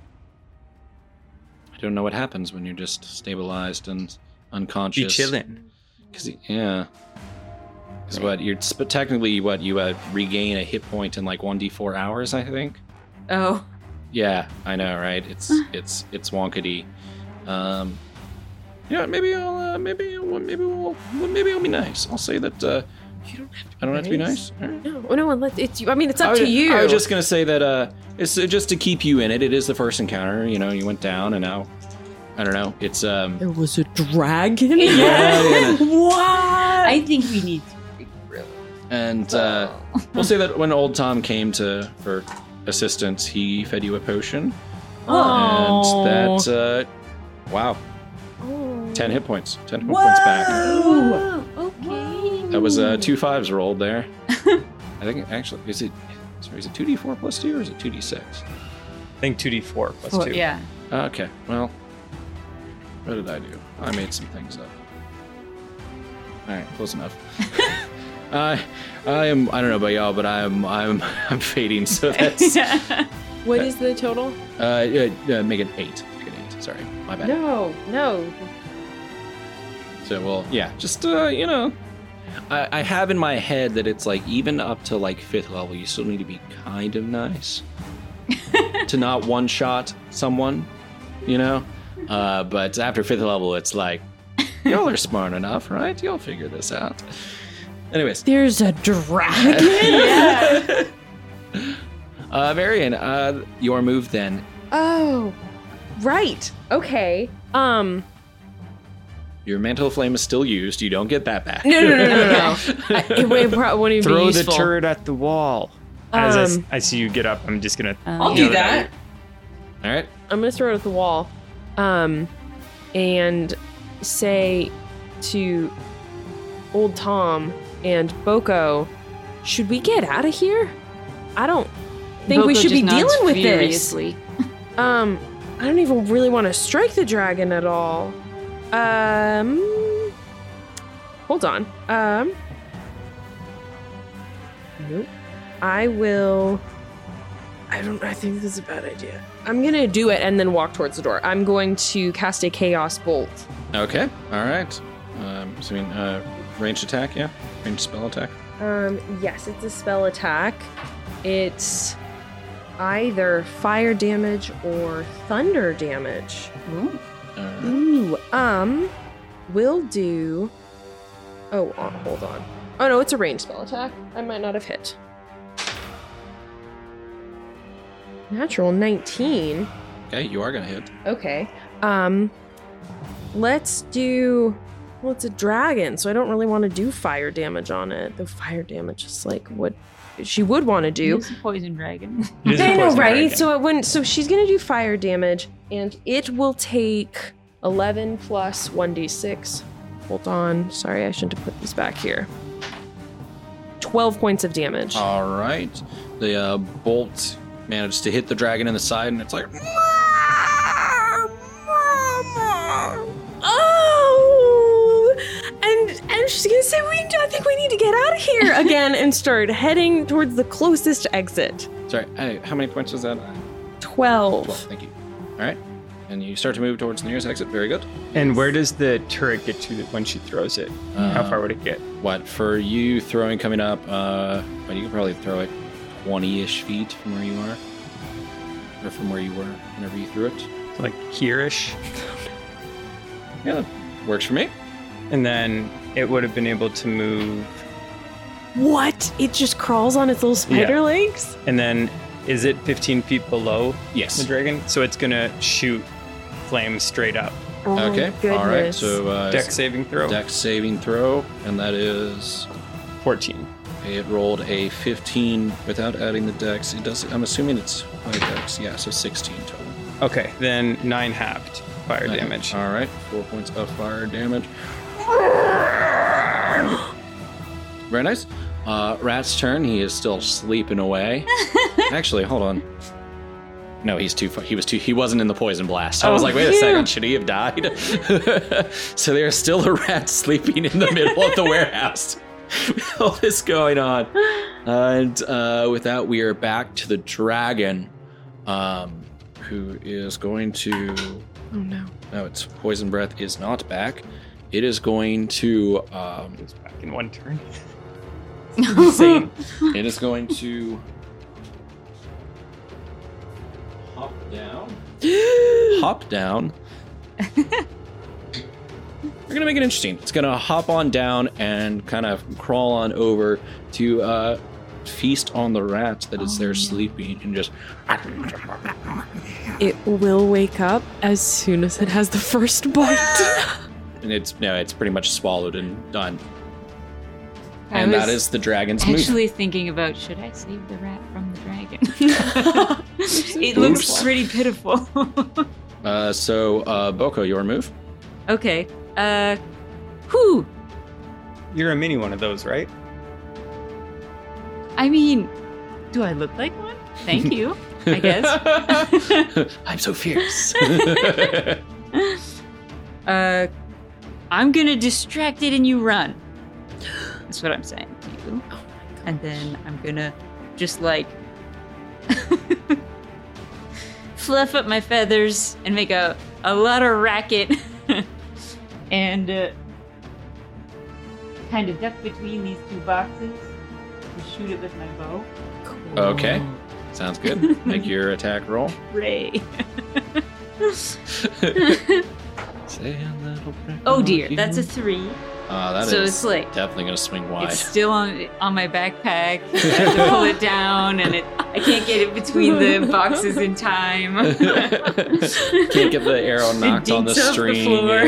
I don't know what happens when you're just stabilized and unconscious. Be chilling. Cause yeah. Because what you're sp- technically what you uh, regain a hit point in like one d four hours, I think. Oh. Yeah, I know, right? It's it's it's wonkety. Um, yeah, maybe I'll uh, maybe I'll, maybe we'll maybe I'll be nice. I'll say that uh, You don't have to. I don't have to be nice. All right. No, no, let- it's. I mean, it's up I was, to you. I was just gonna say that uh, it's uh, just to keep you in it. It is the first encounter. You know, you went down, and now I don't know. It's um. There was a dragon. Yeah, yeah. What? I think we need to be real. And uh, we'll say that when old Tom came to for assistance, he fed you a potion, Oh. and that uh, wow, Oh. ten hit points, ten hit points back. Oh, okay. That was uh, two fives rolled there. I think actually is it sorry, is it two d four plus two or is it two d six? I think two d four plus Well, two. yeah. Uh, okay, well, what did I do? I made some things up. All right, close enough. I I am I don't know about y'all, but I'm I'm I'm fading, so that's uh, What is the total? yeah, yeah, make it eight. Make it eight. Sorry. My bad. No, no. So, well, yeah, just, uh, you know, I, I have in my head that it's like even up to like fifth level, you still need to be kind of nice to not one shot someone, you know? Uh, but after fifth level, it's like, y'all are smart enough, right? You'll figure this out. Anyways. There's a dragon. uh, Varian, uh, your move then. Oh, right. Okay. Um. Your mantle of flame is still used. You don't get that back. No, no, no, no, no. no. I, it, it probably wouldn't even Throw be the useful. turret at the wall. As I s- Um, I, see you get up, I'm just gonna. Um, I'll throw do it at that. All right. I'm gonna throw it at the wall, um, and say to old Tom and Boko, should we get out of here? I don't think we Boko should be just nods dealing with this. furiously. Um, I don't even really want to strike the dragon at all. Um, hold on. Um, nope. I will. I don't. I think this is a bad idea. I'm gonna do it and then walk towards the door. I'm going to cast a chaos bolt. Okay. All right. Um, so, I mean, uh, ranged attack, yeah? Ranged spell attack. Um, yes, it's a spell attack. It's either fire damage or thunder damage. Ooh. All right. Ooh, um, we'll do. Oh, uh, hold on. Oh no, it's a ranged spell attack. I might not have hit. Natural nineteen. Okay, you are going to hit. Okay. Um, let's do. Well, it's a dragon, so I don't really want to do fire damage on it. The fire damage is like what she would want to do. It's a poison dragon. It is a I know, poison right? dragon. So it wouldn't. So she's gonna do fire damage, and it will take eleven plus one d six. Hold on. Sorry, I shouldn't have put this back here. Twelve points of damage. All right. The uh, bolt managed to hit the dragon in the side, and it's like, Oh, and and she's gonna say, "We, I think we need to get out of here again," and start heading towards the closest exit. sorry, hey, how many points was that? Twelve. twelve, thank you. All right. And you start to move towards the nearest exit. Very good. And where does the turret get to when she throws it? How Uh, far would it get? What, for you throwing coming up, uh, well, you can probably throw it twenty-ish feet from where you are. Or from where you were whenever you threw it. Like here-ish? Yeah, that works for me. And then it would have been able to move. What? It just crawls on its little spider Yeah. legs? And then is it fifteen feet below Yes. the dragon? So it's gonna shoot flames straight up. Oh, Okay. goodness. All right. So uh, Dex saving throw. dex saving throw, and that is fourteen. it rolled a fifteen without adding the dex. It does. I'm assuming it's high dex. Yeah, so sixteen total. Okay, then nine halved fire Nine. damage. All right, four points of fire damage. Very nice. Uh, Rat's turn. He is still sleeping away. Actually, hold on. No, he's too far. He was too. He wasn't in the poison blast. I was Oh, like, wait a phew. second. Should he have died? So there's still a rat sleeping in the middle of the warehouse with all this going on. And uh, with that, we are back to the dragon, um, who is going to. Oh no. No, its poison breath is not back. It is going to. Um, Goes back in one turn. Insane. it is going to hop down. hop down. We're gonna make it interesting. It's gonna hop on down and kind of crawl on over to uh, feast on the rat that is there sleeping and just. It will wake up as soon as it has the first bite. And it's no, it's pretty much swallowed and done. I And that was is the dragon's move. Actually, thinking about should I save the rat from the dragon? It Oops. looks pretty pitiful. Uh, so, uh, Boko, your move. Okay. Uh, whew. You're a mini one of those, right? I mean, do I look like one? Thank you. I guess. I'm so fierce. uh, I'm gonna distract it and you run. That's what I'm saying to you. And then I'm gonna just like fluff up my feathers and make a a lot of racket, and uh, kind of duck between these two boxes and shoot it with my bow. Okay. Sounds good. Make your attack roll. Ray. Say a little prayer Oh for dear, you. that's a three. Uh, that So is it's like- definitely going to swing wide. It's still on on my backpack. I have to pull it down, and it I can't get it between the boxes in time. Can't get the arrow knocked It on the dinks off string.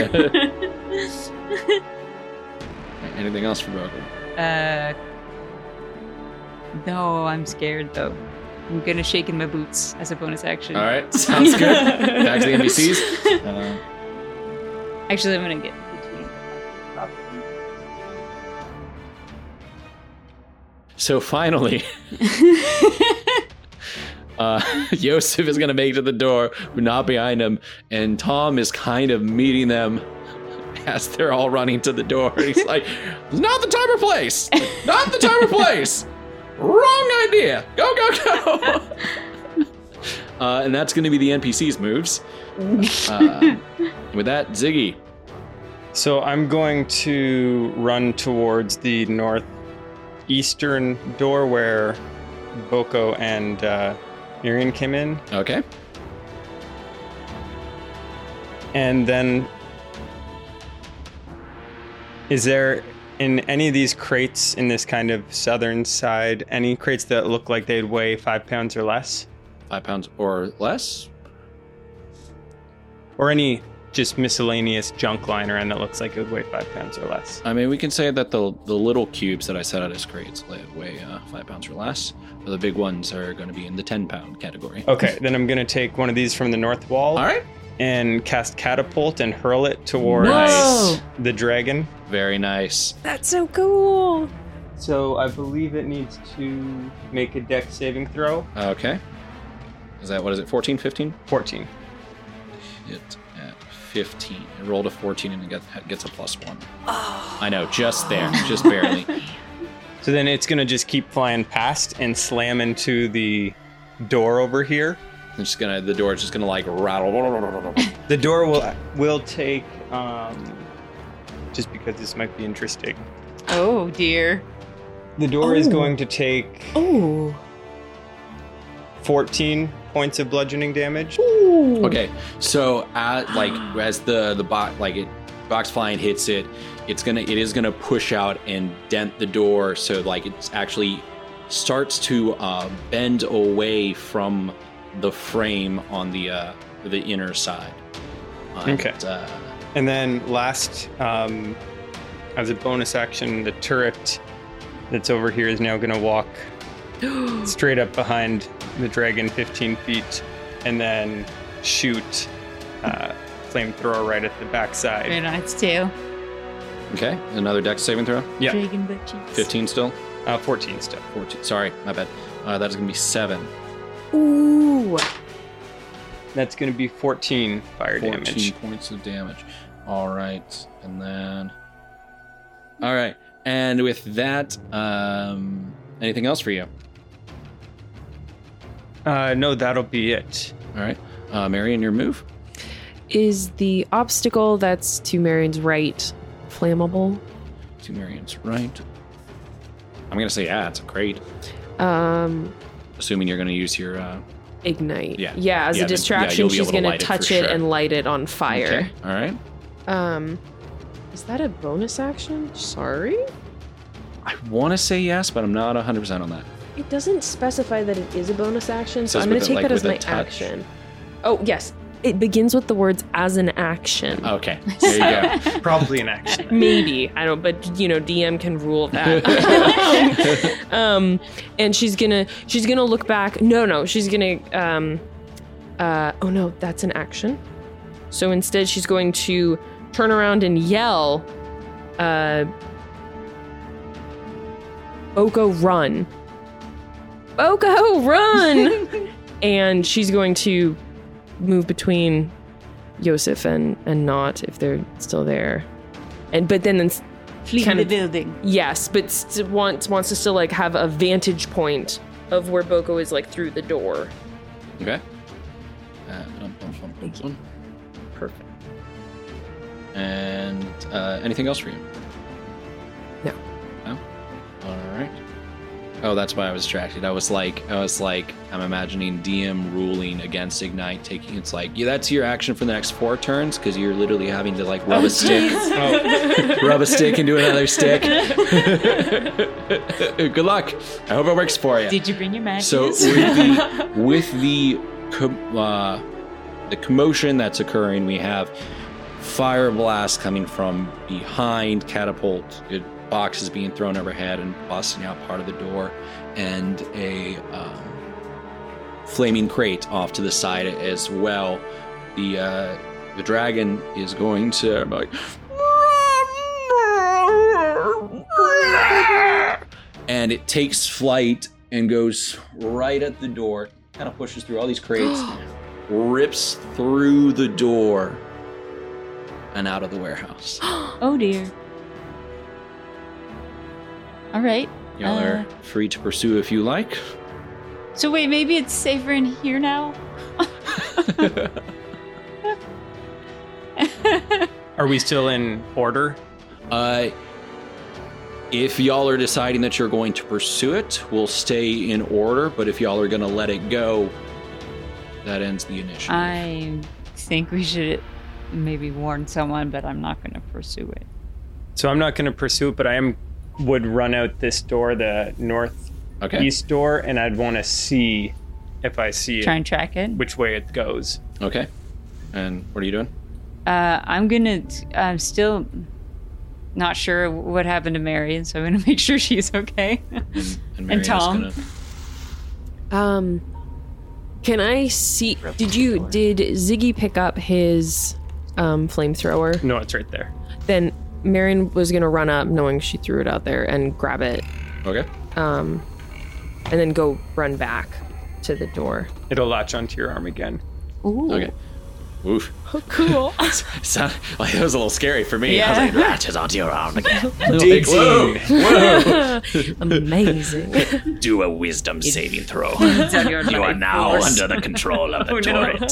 floor. Anything else for Boko? uh, no, I'm scared though. I'm gonna shake in my boots as a bonus action. All right, sounds good. Back to the N P Cs. Uh, Actually, I'm gonna get between. so finally, uh, Yosef is going to make it to the door, but not behind him, and Tom is kind of meeting them as they're all running to the door. He's like, "Not the time or place. Not the time or place. Wrong idea. Go, go, go." Uh, and that's going to be the N P Cs' moves. Uh, with that, Ziggy. So I'm going to run towards the northeastern door where Boko and uh, Miriam came in. Okay. And then, is there in any of these crates in this kind of southern side, any crates that look like they'd weigh five pounds or less? Five pounds or less. Or any just miscellaneous junk lying around that looks like it would weigh five pounds or less? I mean, we can say that the the little cubes that I set out as crates weigh uh, five pounds or less. But the big ones are going to be in the ten pound category. Okay, then I'm going to take one of these from the north wall. All right. And cast catapult and hurl it towards Nice. the dragon. Very nice. That's so cool. So I believe it needs to make a dex saving throw. Okay. Is that, what is it, fourteen, fifteen? fourteen. Hit at fifteen. It rolled a fourteen and it gets, gets a plus one. I know, just there, just barely. So then it's going to just keep flying past and slam into the door over here. I'm just gonna, the door is just gonna like rattle. The door will will take, um, just because this might be interesting. Oh dear. The door is Oh. going to take Oh. fourteen points of bludgeoning damage. Okay, so at like as the the box like it box flying hits it, it's gonna it is gonna push out and dent the door, so like it's actually starts to uh, bend away from the frame on the uh, the inner side. Uh, Okay. and, uh, And then last, um, as a bonus action, the turret that's over here is now going to walk straight up behind the dragon fifteen feet and then shoot uh, flamethrower right at the backside. Right on its tail. okay, another dex saving throw. Yeah. Dragon butt cheeks. fifteen still. Uh, fourteen still. fourteen. Sorry, my bad. Uh, that is gonna be seven. Ooh. That's going to be fourteen fire fourteen damage. points of damage. All right, and then. All right, and with that, um, anything else for you? Uh, no, that'll be it. All right, uh, Marion, your move. Is the obstacle that's to Marion's right flammable? To Marion's right. I'm gonna say yeah, it's a crate. Um, Assuming you're gonna use your. Uh, ignite. Yeah. Yeah, as Yeah, a then- yeah, distraction, you'll be she's able to gonna light it for touch it sure. and light it on fire. Okay. All right. Um, is that a bonus action? Sorry? I want to say yes, but I'm not one hundred percent on that. It doesn't specify that it is a bonus action, so Says I'm going with to a- take like that as with a my touch. action. Oh, yes. It begins with the words as an action. Okay. There you go. Probably an action. Maybe. I don't, but you know, D M can rule that. um, and she's gonna, she's gonna look back. No, no, she's gonna, um, uh, oh no, that's an action. So instead, she's going to turn around and yell, uh, Boko, run. Boko, run! And she's going to move between Yosef and, and Not if they're still there. And but then it's Flee kind the of- building. yes, but st- wants wants to still like have a vantage point of where Boko is like through the door. Okay. Uh, bum, bum, bum, bum, bum. Perfect. And uh, anything else for you? No. No? All right. Oh, that's why I was distracted. I was like, I was like, I'm imagining D M ruling against Ignite, taking it's like, yeah, that's your action for the next four turns because you're literally having to like rub a stick, rub a stick into another stick. Good luck. I hope it works for you. Did you bring your matches? So with the with the com- uh, the commotion that's occurring, we have fire blast coming from behind, catapult, it, boxes being thrown overhead and busting out part of the door, and a um, flaming crate off to the side as well. The uh, the dragon is going to like, and it takes flight and goes right at the door, kind of pushes through all these crates, rips through the door and out of the warehouse. Oh dear. All right. Y'all Uh, are free to pursue if you like. So wait, maybe it's safer in here now? Are we still in order? Uh, if y'all are deciding that you're going to pursue it, we'll stay in order. But if y'all are going to let it go, that ends the initiative. I think we should maybe warn someone, but I'm not going to pursue it. So I'm not going to pursue it, but I am would run out this door, the northeast Okay. door, and I'd want to see if I see Try it, and track it. which way it goes. Okay. And what are you doing? Uh, I'm gonna. I'm still not sure what happened to Marion, so I'm gonna make sure she's okay. And, and, Marianne's Tom? Gonna, Um, can I see? Did you did Ziggy pick up his um flamethrower? No, it's right there. Then Marion was gonna run up, knowing she threw it out there, and grab it, okay. um, and then go run back to the door. It'll latch onto your arm again. Ooh. Okay. Oof. Cool. Sound, like, that was a little scary for me. Yeah. I was like, latches onto your arm again. Dig Like, whoa, whoa. Amazing. Do a wisdom saving throw. on your You are life now force. under the control of the Oh, no. turret.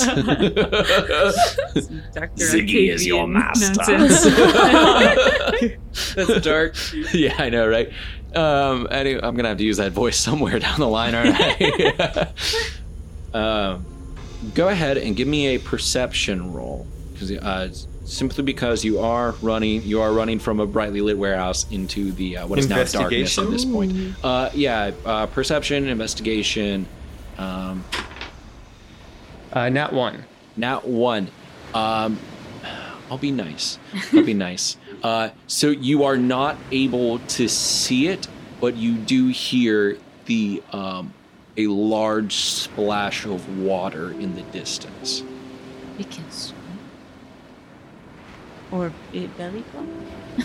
Doctor Ziggy is your Octavian master. nonsense. That's dark. Yeah, I know, right? Um, anyway, I'm gonna have to use that voice somewhere down the line, aren't I? um, go ahead and give me a perception roll, because uh, simply because you are running, you are running from a brightly lit warehouse into the uh, what is now darkness Investigation? at this point. Uh, yeah, uh, perception, investigation. Um, Uh, nat one. Nat one. Um, I'll be nice. I'll be nice. Uh, so you are not able to see it, but you do hear the um, a large splash of water in the distance. It can swim. Or it belly flop.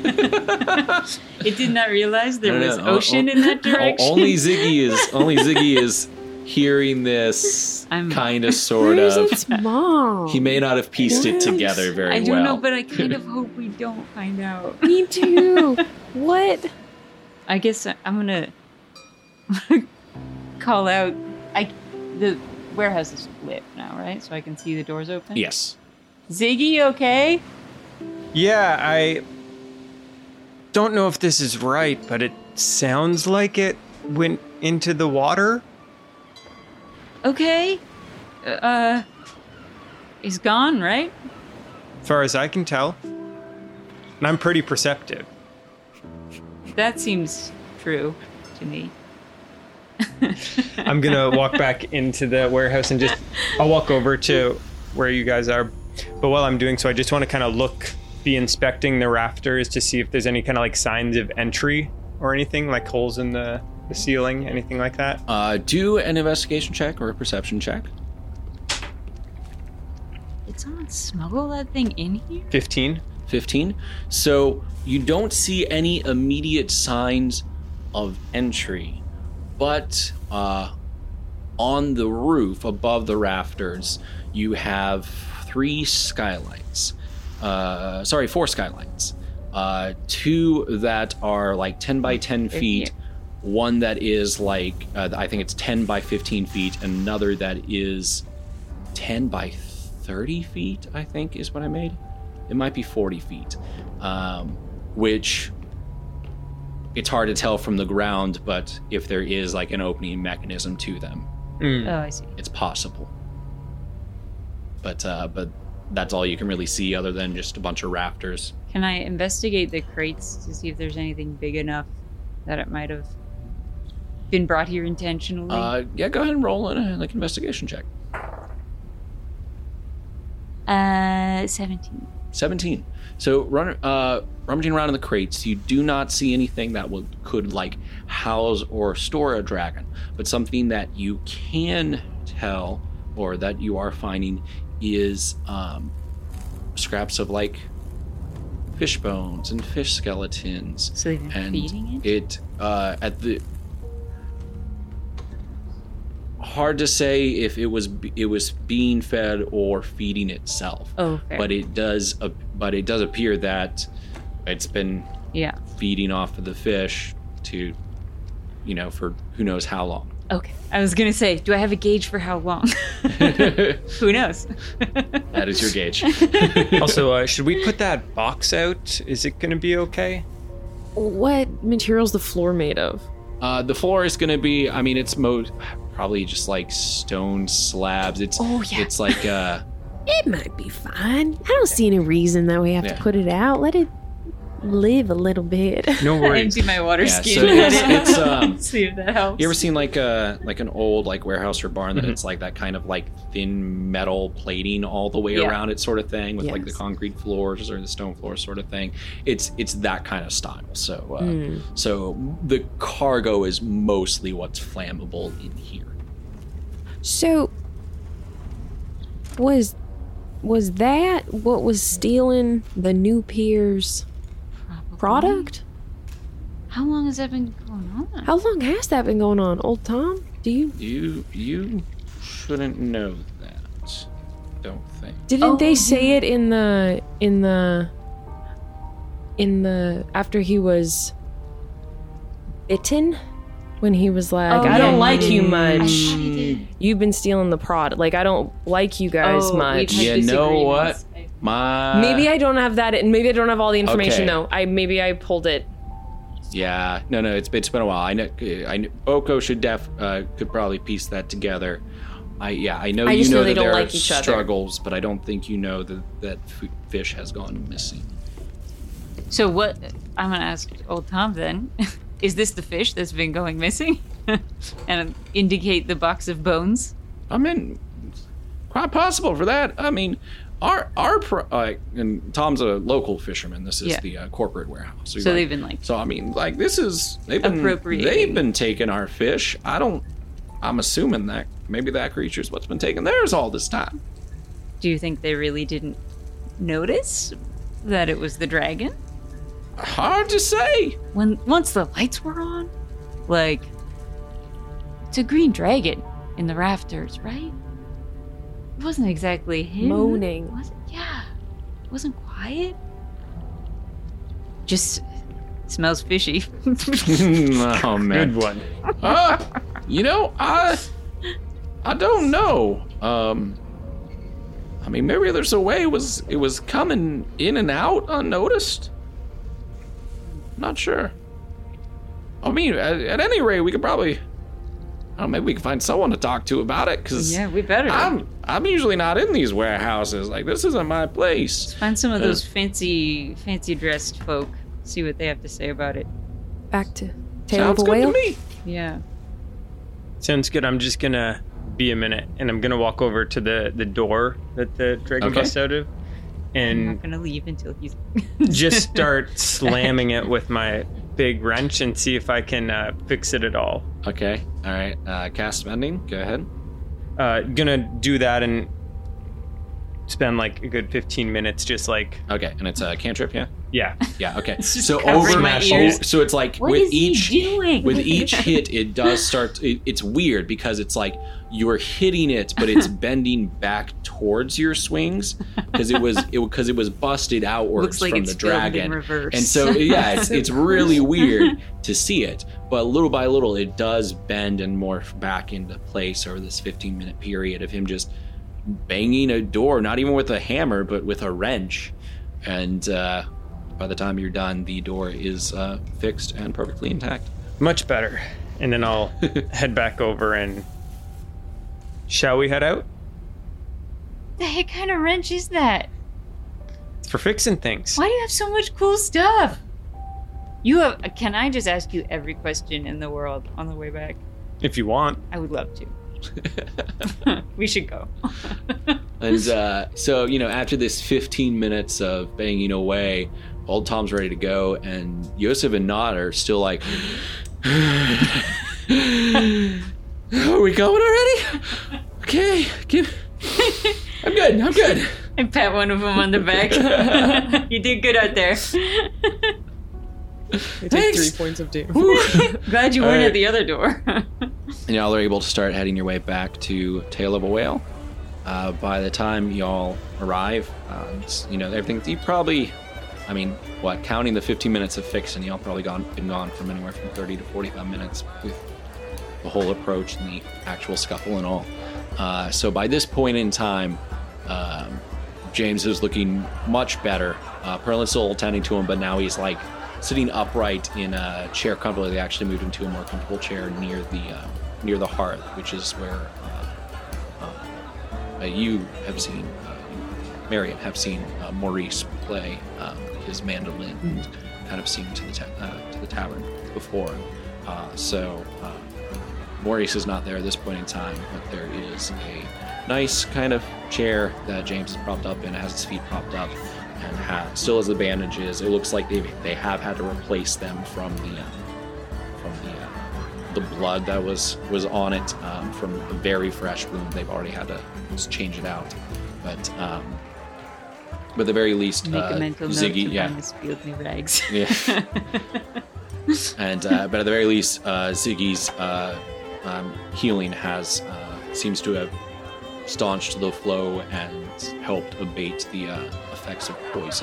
It did not realize there No, no, was no. ocean O- in that O- direction. only Ziggy is only Ziggy is hearing this I'm- kind of sort Where's of. its mom? He may not have pieced it What? together very I don't well. know, but I kind of hope we don't find out. Me too. What? I guess I- I'm gonna call out. I the warehouse is lit now, right? So I can see the doors open. Yes. Ziggy, okay? Yeah, I don't know if this is right, but it sounds like it went into the water. Okay. Uh, he's gone, right? As far as I can tell. And I'm pretty perceptive. That seems true to me. I'm gonna walk back into the warehouse and just I'll walk over to where you guys are. But while I'm doing so, I just want to kind of look, be inspecting the rafters to see if there's any kind of like signs of entry or anything, like holes in the, the ceiling, anything like that. Uh, do an investigation check or a perception check. Did someone smuggle that thing in here? fifteen. fifteen. So you don't see any immediate signs of entry, but uh, on the roof above the rafters, you have three skylights. Uh, sorry, four skylights. Uh, two that are like ten by ten They're feet. here. One that is like, uh, I think it's ten by fifteen feet. And another that is ten by thirty feet, I think, is what I made. It might be forty feet, um, which it's hard to tell from the ground, but if there is like an opening mechanism to them, Mm. Oh, I see. it's possible. But uh, but that's all you can really see other than just a bunch of rafters. Can I investigate the crates to see if there's anything big enough that it might have been brought here intentionally? Uh, yeah, go ahead and roll in a like investigation check. Uh, seventeen. seventeen. So run, uh, rummaging around in the crates, you do not see anything that will, could like house or store a dragon, but something that you can tell or that you are finding is um, scraps of like fish bones and fish skeletons. So they've been and feeding it? it uh, at the hard to say if it was it was being fed or feeding itself. Oh, fair. But it does, uh, but it does appear that it's been Yeah. feeding off of the fish to, you know, for who knows how long. Okay. I was gonna say, do I have a gauge for how long? Who knows? That is your gauge. Also, uh, should we put that box out? Is it going to be okay? What material's the floor made of? Uh, the floor is going to be, I mean, it's mo- probably just like stone slabs. It's Oh, yeah. it's like uh, It might be fine. I don't see any reason that we have Yeah. to put it out. Let it live a little bit. No I worries. empty my water Yeah, skin. so at it's- it. it's, um, see if that helps. you ever seen like a like an old like warehouse or barn that Mhm. it's like that kind of like thin metal plating all the way Yeah. around it sort of thing with like the Yes. concrete floors or the stone floors sort of thing. It's it's that kind of style. So uh, Mm. so the cargo is mostly what's flammable in here. So, was was that what was stealing the new peer's Probably. product? How long has that been going on? How long has that been going on, old Tom? Do you You you shouldn't know that. Don't think. didn't Oh, they say it in the in the in the after he was bitten when he was like, Oh, I yeah, don't he like did. you I much. thought he did. You've been stealing the prod. Like, I don't like you guys Oh, much. we've had You know what? disagreements. My Maybe I don't have that, and maybe I don't have all the information Okay. though. I maybe I pulled it. Yeah, no, no, it's it's been a while. I know, I know Oko should def uh, could probably piece that together. I yeah, I know I you just know, know they that don't there like are each other. struggles, but I don't think you know that that f- fish has gone missing. So what? I'm gonna ask old Tom then. Is this the fish that's been going missing? And indicate the box of bones. I mean, quite possible for that. I mean, our our pro- uh, and Tom's a local fisherman. This is Yeah. the uh, corporate warehouse. he's So like- they've been like So I mean, like this is they've been Appropriating. they've been taking our fish. I don't. I'm assuming that maybe that creature's what's been taking theirs all this time. Do you think they really didn't notice that it was the dragon? Hard to say. When once the lights were on? Like it's a green dragon in the rafters, right? It wasn't exactly him. Moaning. Was it? Yeah. It wasn't quiet. Just smells fishy. Oh man. Good one. Uh, you know, I I don't know. Um I mean maybe there's a way it was it was coming in and out unnoticed. Not sure. I mean, at, at any rate, we could probably I don't know, maybe we can find someone to talk to about it cuz Yeah, we better. I'm I'm usually not in these warehouses. Like this isn't my place. Find some of Uh, those fancy, fancy dressed folk. See what they have to say about it. back to Tail Sounds of a good Whale? to me. Yeah. Sounds good. I'm just gonna be a minute, and I'm gonna walk over to the the door that the dragon Okay. busts out of, I'm and not gonna leave until he's just start slamming it with my big wrench and see if I can uh, fix it at all. Okay. All right. Uh cast spending. Go ahead. Uh, gonna do that and spend like a good fifteen minutes, just like Okay, and it's a cantrip, yeah? yeah. Yeah, okay. just So covering over my oh, ears. so it's like What with is he each doing? with each hit it does start it, it's weird because it's like you're hitting it but it's bending back towards your swings because it was it because it was busted outwards Looks like from it's the filmed in dragon. reverse. And so yeah, it's it's really weird to see it, but little by little it does bend and morph back into place over this fifteen minute period of him just banging a door, not even with a hammer, but with a wrench. And uh, by the time you're done, the door is uh, fixed and perfectly intact. Much better. And then I'll head back over and... Shall we head out? The heck kind of wrench is that? It's for fixing things. Why do you have so much cool stuff? You have. Can I just ask you every question in the world on the way back? If you want. I would love to. We should go. And uh, so, you know, after this fifteen minutes of banging away, old Tom's ready to go, and Yosef and Nod are still like, are we going already? Okay, give. I'm good, I'm good. I pat one of them on the back. You did good out there. I take Thanks. three points of damage. Glad you All weren't right. at the other door. And y'all are able to start heading your way back to Tail of a Whale. Uh, by the time y'all arrive, um, it's- you know, everything, you probably, I mean, what, counting the fifteen minutes of fixing, y'all probably gone been gone from anywhere from thirty to forty-five minutes with the whole approach and the actual scuffle and all. Uh, so by this point in time, um, James is looking much better. Uh, Perlin's still tending to him, but now he's like sitting upright in a chair comfortably. They actually moved him to a more comfortable chair near the uh, near the hearth, which is where uh, uh, uh, you have seen, uh, Marion have seen uh, Maurice play um, his mandolin and kind of seen to the ta- uh, to the tavern before. Uh, so uh, Maurice is not there at this point in time, but there is a nice kind of chair that James is propped up in. It has his feet propped up and ha- still has the bandages. It looks like they they have had to replace them from the uh, from the uh, the blood that was was on it um, from a very fresh wound. They've already had to just change it out, but um, but at the very least, Make uh, a mental note Ziggy, to yeah, promise field me rags. yeah. And uh, but at the very least, uh, Ziggy's uh, um, healing has uh, seems to have staunched the flow and helped abate the uh, effects of poison.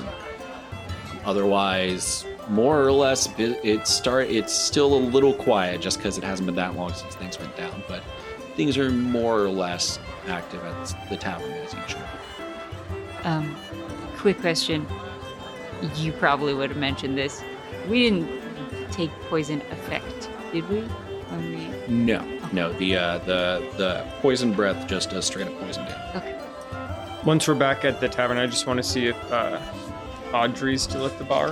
Otherwise, more or less, it, it start. It's still a little quiet just because it hasn't been that long since things went down. But things are more or less active at the tavern as usual. Um, quick question. You probably would have mentioned this. We didn't take poison effect, did we? When we... No, no. The uh, the the poison breath just does straight up poison damage. Okay. Once we're back at the tavern, I just want to see if uh, Audrey's still at the bar.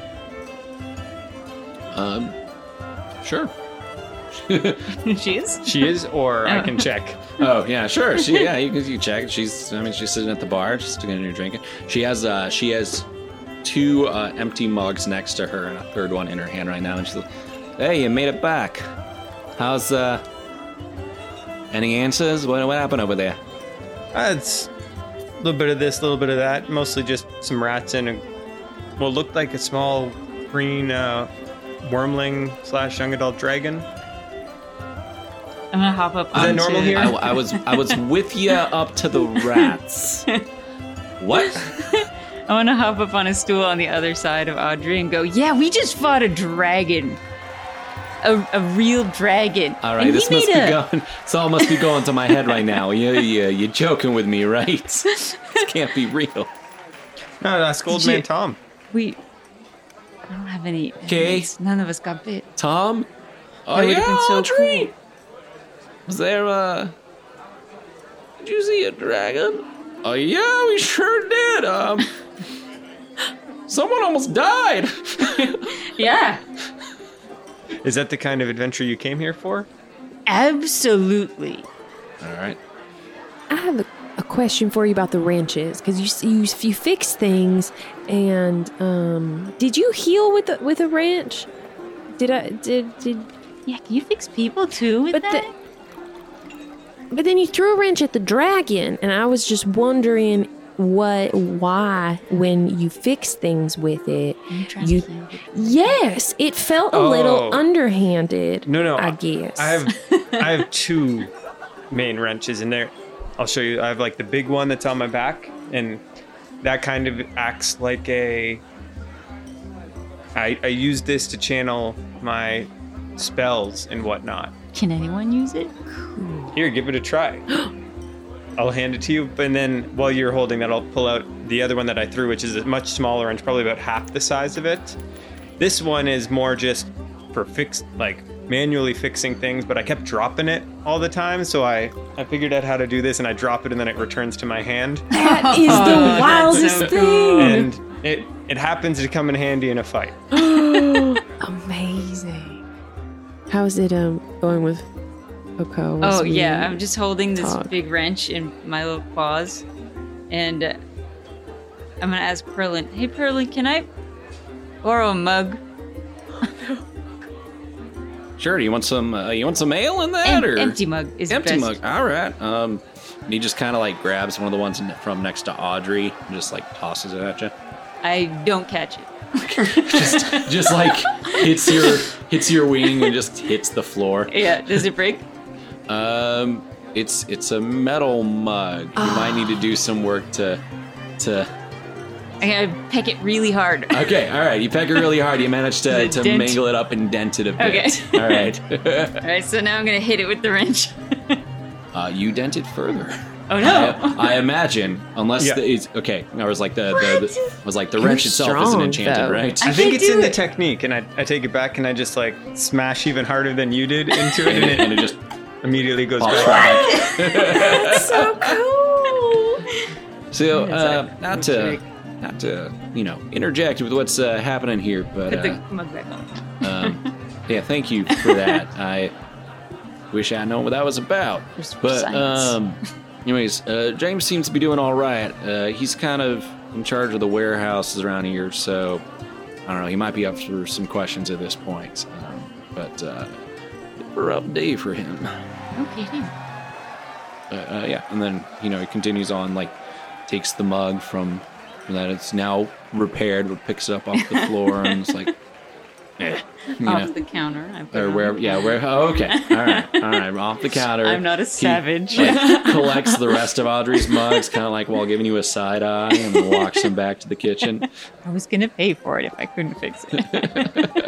Um, sure. She is? She is, or I can check. Oh yeah, sure. She yeah, you can you check. She's I mean she's sitting at the bar, just sitting there drinking. She has uh she has two uh, empty mugs next to her and a third one in her hand right now, and she's like, "Hey, you made it back. How's uh any answers? What what happened over there?" Uh, it's a little bit of this, a little bit of that. Mostly just some rats and a, what looked like a small green uh, wormling slash young adult dragon. I'm gonna hop up Is that onto... normal here? I, I was I was with you up to the rats. What? I want to hop up on a stool on the other side of Audrey and go, yeah, we just fought a dragon. A, a real dragon. All right, And this he must made be a- going. This all must be going to my head right now. You you you're joking with me, right? This can't be real. No, that's old Did man you- Tom. We... I don't have any... Okay. evidence. None of us got bit. Tom? Oh That would've yeah, been so Audrey. cool. Was there uh did you see a dragon? Oh yeah, we sure did. Um someone almost died. Yeah. Is that the kind of adventure you came here for? Absolutely. Alright. I have a, a question for you about the wrenches because you, you you fix things, and um, did you heal with the, with a wrench? Did I did did? Yeah, can you fix people too with But that? the, but then you threw a wrench at the dragon, and I was just wondering what why when you fix things with it. I'm trying You to heal it. yes, it felt a Oh. little underhanded. No, no. I guess I have I have two main wrenches in there. I'll show you. I have like the big one that's on my back, and that kind of acts like a. I I use this to channel my spells and whatnot. Can anyone use it? Here, give it a try. I'll hand it to you. And then while you're holding that, I'll pull out the other one that I threw, which is a much smaller wrench, probably about half the size of it. This one is more just for fix, like manually fixing things, but I kept dropping it all the time. So I, I figured out how to do this, and I drop it, and then it returns to my hand. That is the wildest so thing. And it, it happens to come in handy in a fight. Amazing. How's it um going with Oko? Oh yeah, I'm just holding this talk. big wrench in my little paws, and uh, I'm gonna ask Perlin. Hey Perlin, can I borrow a mug? Sure. Do you want some? Uh, you want some ale in that, Em- or empty mug is empty best. mug? All right. Um, and he just kind of like grabs one of the ones in, from next to Audrey and just like tosses it at you. I don't catch it. just, just like hits your hits your wing and just hits the floor. Yeah, does it break? Um, it's it's a metal mug. You might need to do some work to to. I gotta peck it really hard. Okay, all right. You peck it really hard. You manage to, Does it to dent? mangle it up and dent it a bit. Okay. All right. All right, so now I'm gonna hit it with the wrench. uh, you dent it further. Oh no! I, I imagine, unless Yeah. the, it's okay. I was like the, the, the was like the wrench itself isn't strong, enchanted, though. right? I think can't it's do in the it. technique, and I, I take it back, and I just like smash even harder than you did into it, and, and it, it and it just immediately goes pops back. right back. so cool. So, Yeah, uh, it's not like- to not to you know interject with what's uh, happening here, but Put the uh, mug back on. um, yeah, thank you for that. I wish I known what that was about. Just for But science. um, anyways, uh, James seems to be doing all right. Uh, he's kind of in charge of the warehouses around here, so I don't know. He might be up for some questions at this point. Um, but uh, a rough day for him. No kidding. Uh, uh, yeah, and then you know he continues on, like takes the mug from that it's now repaired, but picks it up off the floor and it's like, eh, you Off know, the counter. I put or it on where, the yeah, floor. where. Oh, okay, all right, all right, off the counter. I'm not a He, savage. like, collects the rest of Audrey's mugs, kind of like while giving you a side eye, and then walks them back to the kitchen. I was gonna pay for it if I couldn't fix it.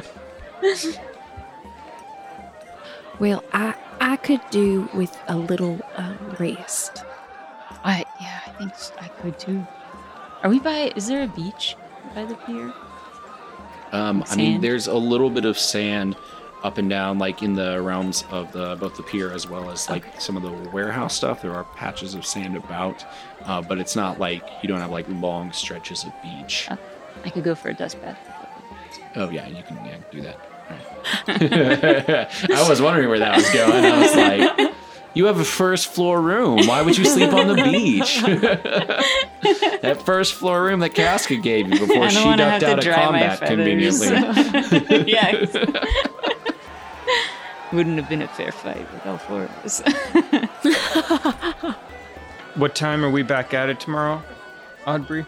Well, I I could do with a little um, rest. I yeah, I think s- I could too. Are we by? Is there a beach by the pier? Um, I mean, Sand? there's a little bit of sand up and down, like in the realms of the both the pier as well as like some of the warehouse stuff. There are patches of sand about, uh, but it's not like you don't have like long stretches of beach. I could go for a dust bath. Oh yeah, you can yeah, do that. Right. I was wondering where that was going. I was like, you have a first floor room. Why would you sleep on the beach? That first floor room that Casca gave you before I don't she want to ducked have out to of dry my combat feathers. conveniently. Yeah. Wouldn't have been a fair fight with all four of us. What time are we back at it tomorrow, Audrey?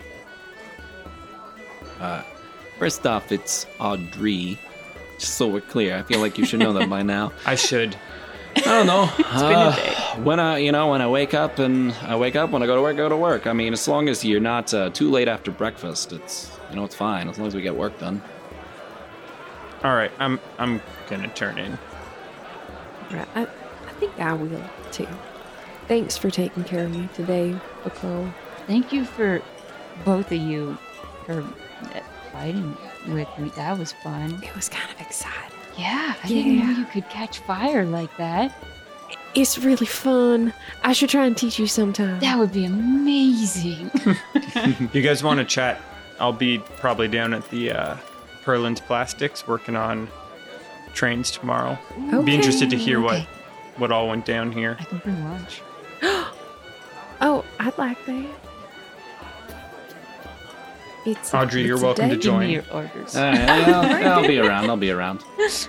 First off, it's Audrey. Just so we're clear, I feel like you should know that by now. I should. I don't know. been a Uh, day. when I, you know, when I wake up and I wake up, when I go to work, go to work. I mean, as long as you're not uh, too late after breakfast, it's, you know, it's fine. As long as we get work done. All right, I'm I'm gonna turn in. Right, I, I think I will too. Thanks for taking care of me today, Oko. Thank you for both of you for uh, fighting with me. That was fun. It was kind of exciting. Yeah, I didn't know Yeah. you could catch fire like that. It's really fun. I should try and teach you sometime. That would be amazing. You guys want to chat? I'll be probably down at the uh, Perlin's Plastics working on trains tomorrow. Be interested to hear what Okay. what all went down here. I can bring lunch. Oh, I'd like that. It's Audrey, it's you're a welcome to date. Give join. me your orders. All right, I'll, I'll be around. I'll be around.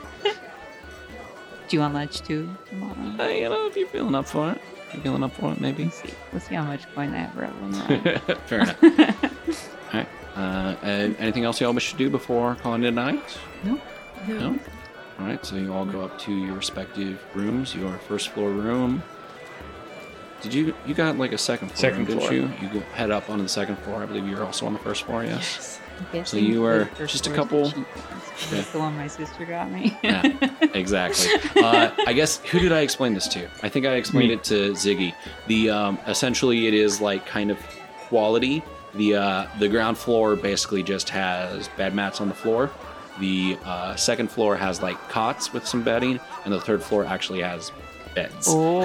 Do you want lunch too tomorrow? Uh, you know, if you're feeling up for it, you're feeling up for it, maybe. Let's see. Let's see how much coin I have for everyone. Fair enough. All right. Uh, uh, anything else y'all wish to do before calling it a night? No. No. All right. So you all go up to your respective rooms. Your first floor room. Did you you got like a second floor? Second room, floor. Didn't you? You go, head up onto the second floor. I believe you're also on the first floor. Yes. Guessing So you were the first just a floor's couple- the cheapest. Yeah. That's the one my sister got me. Yeah, exactly. Uh, I guess who did I explain this to? I think I explained Me. it to Ziggy. The um, essentially it is like kind of quality. The uh, the ground floor basically just has bed mats on the floor. The uh, second floor has like cots with some bedding, and the third floor actually has beds. Oh,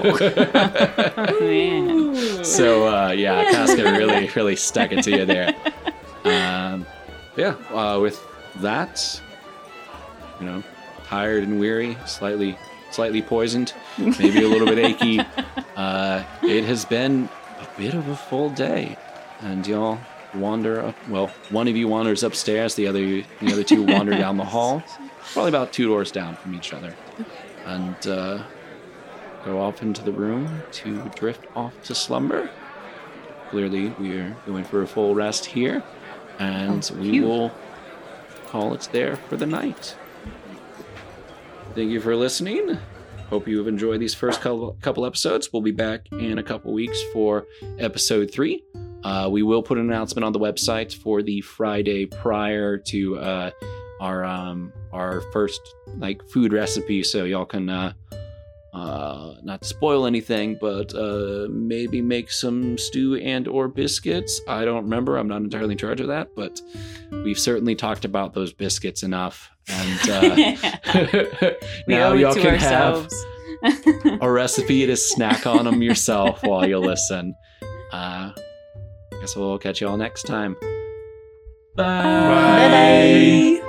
man. So uh, yeah, Casca really really stuck it to you there. Um, yeah, uh, with that, you know, tired and weary, slightly slightly poisoned, maybe a little bit achy. Uh, it has been a bit of a full day, and y'all wander up. Well, one of you wanders upstairs, the other the other two wander down the hall, probably about two doors down from each other, and uh, go off into the room to drift off to slumber. Clearly, we are going for a full rest here, and we phew. will call it there for the night. Thank you for listening. Hope you have enjoyed these first couple, couple episodes. We'll be back in a couple weeks for episode three. Uh, we will put an announcement on the website for the Friday prior to uh, our um, our first like food recipe, so y'all can uh, uh, not spoil anything, but uh, maybe make some stew and or biscuits. I don't remember. I'm not entirely in charge of that, but we've certainly talked about those biscuits enough, and uh, We now owe it y'all to can ourselves. have a recipe to snack on them yourself while you listen. Uh, guess we'll catch you all next time. Bye. Bye.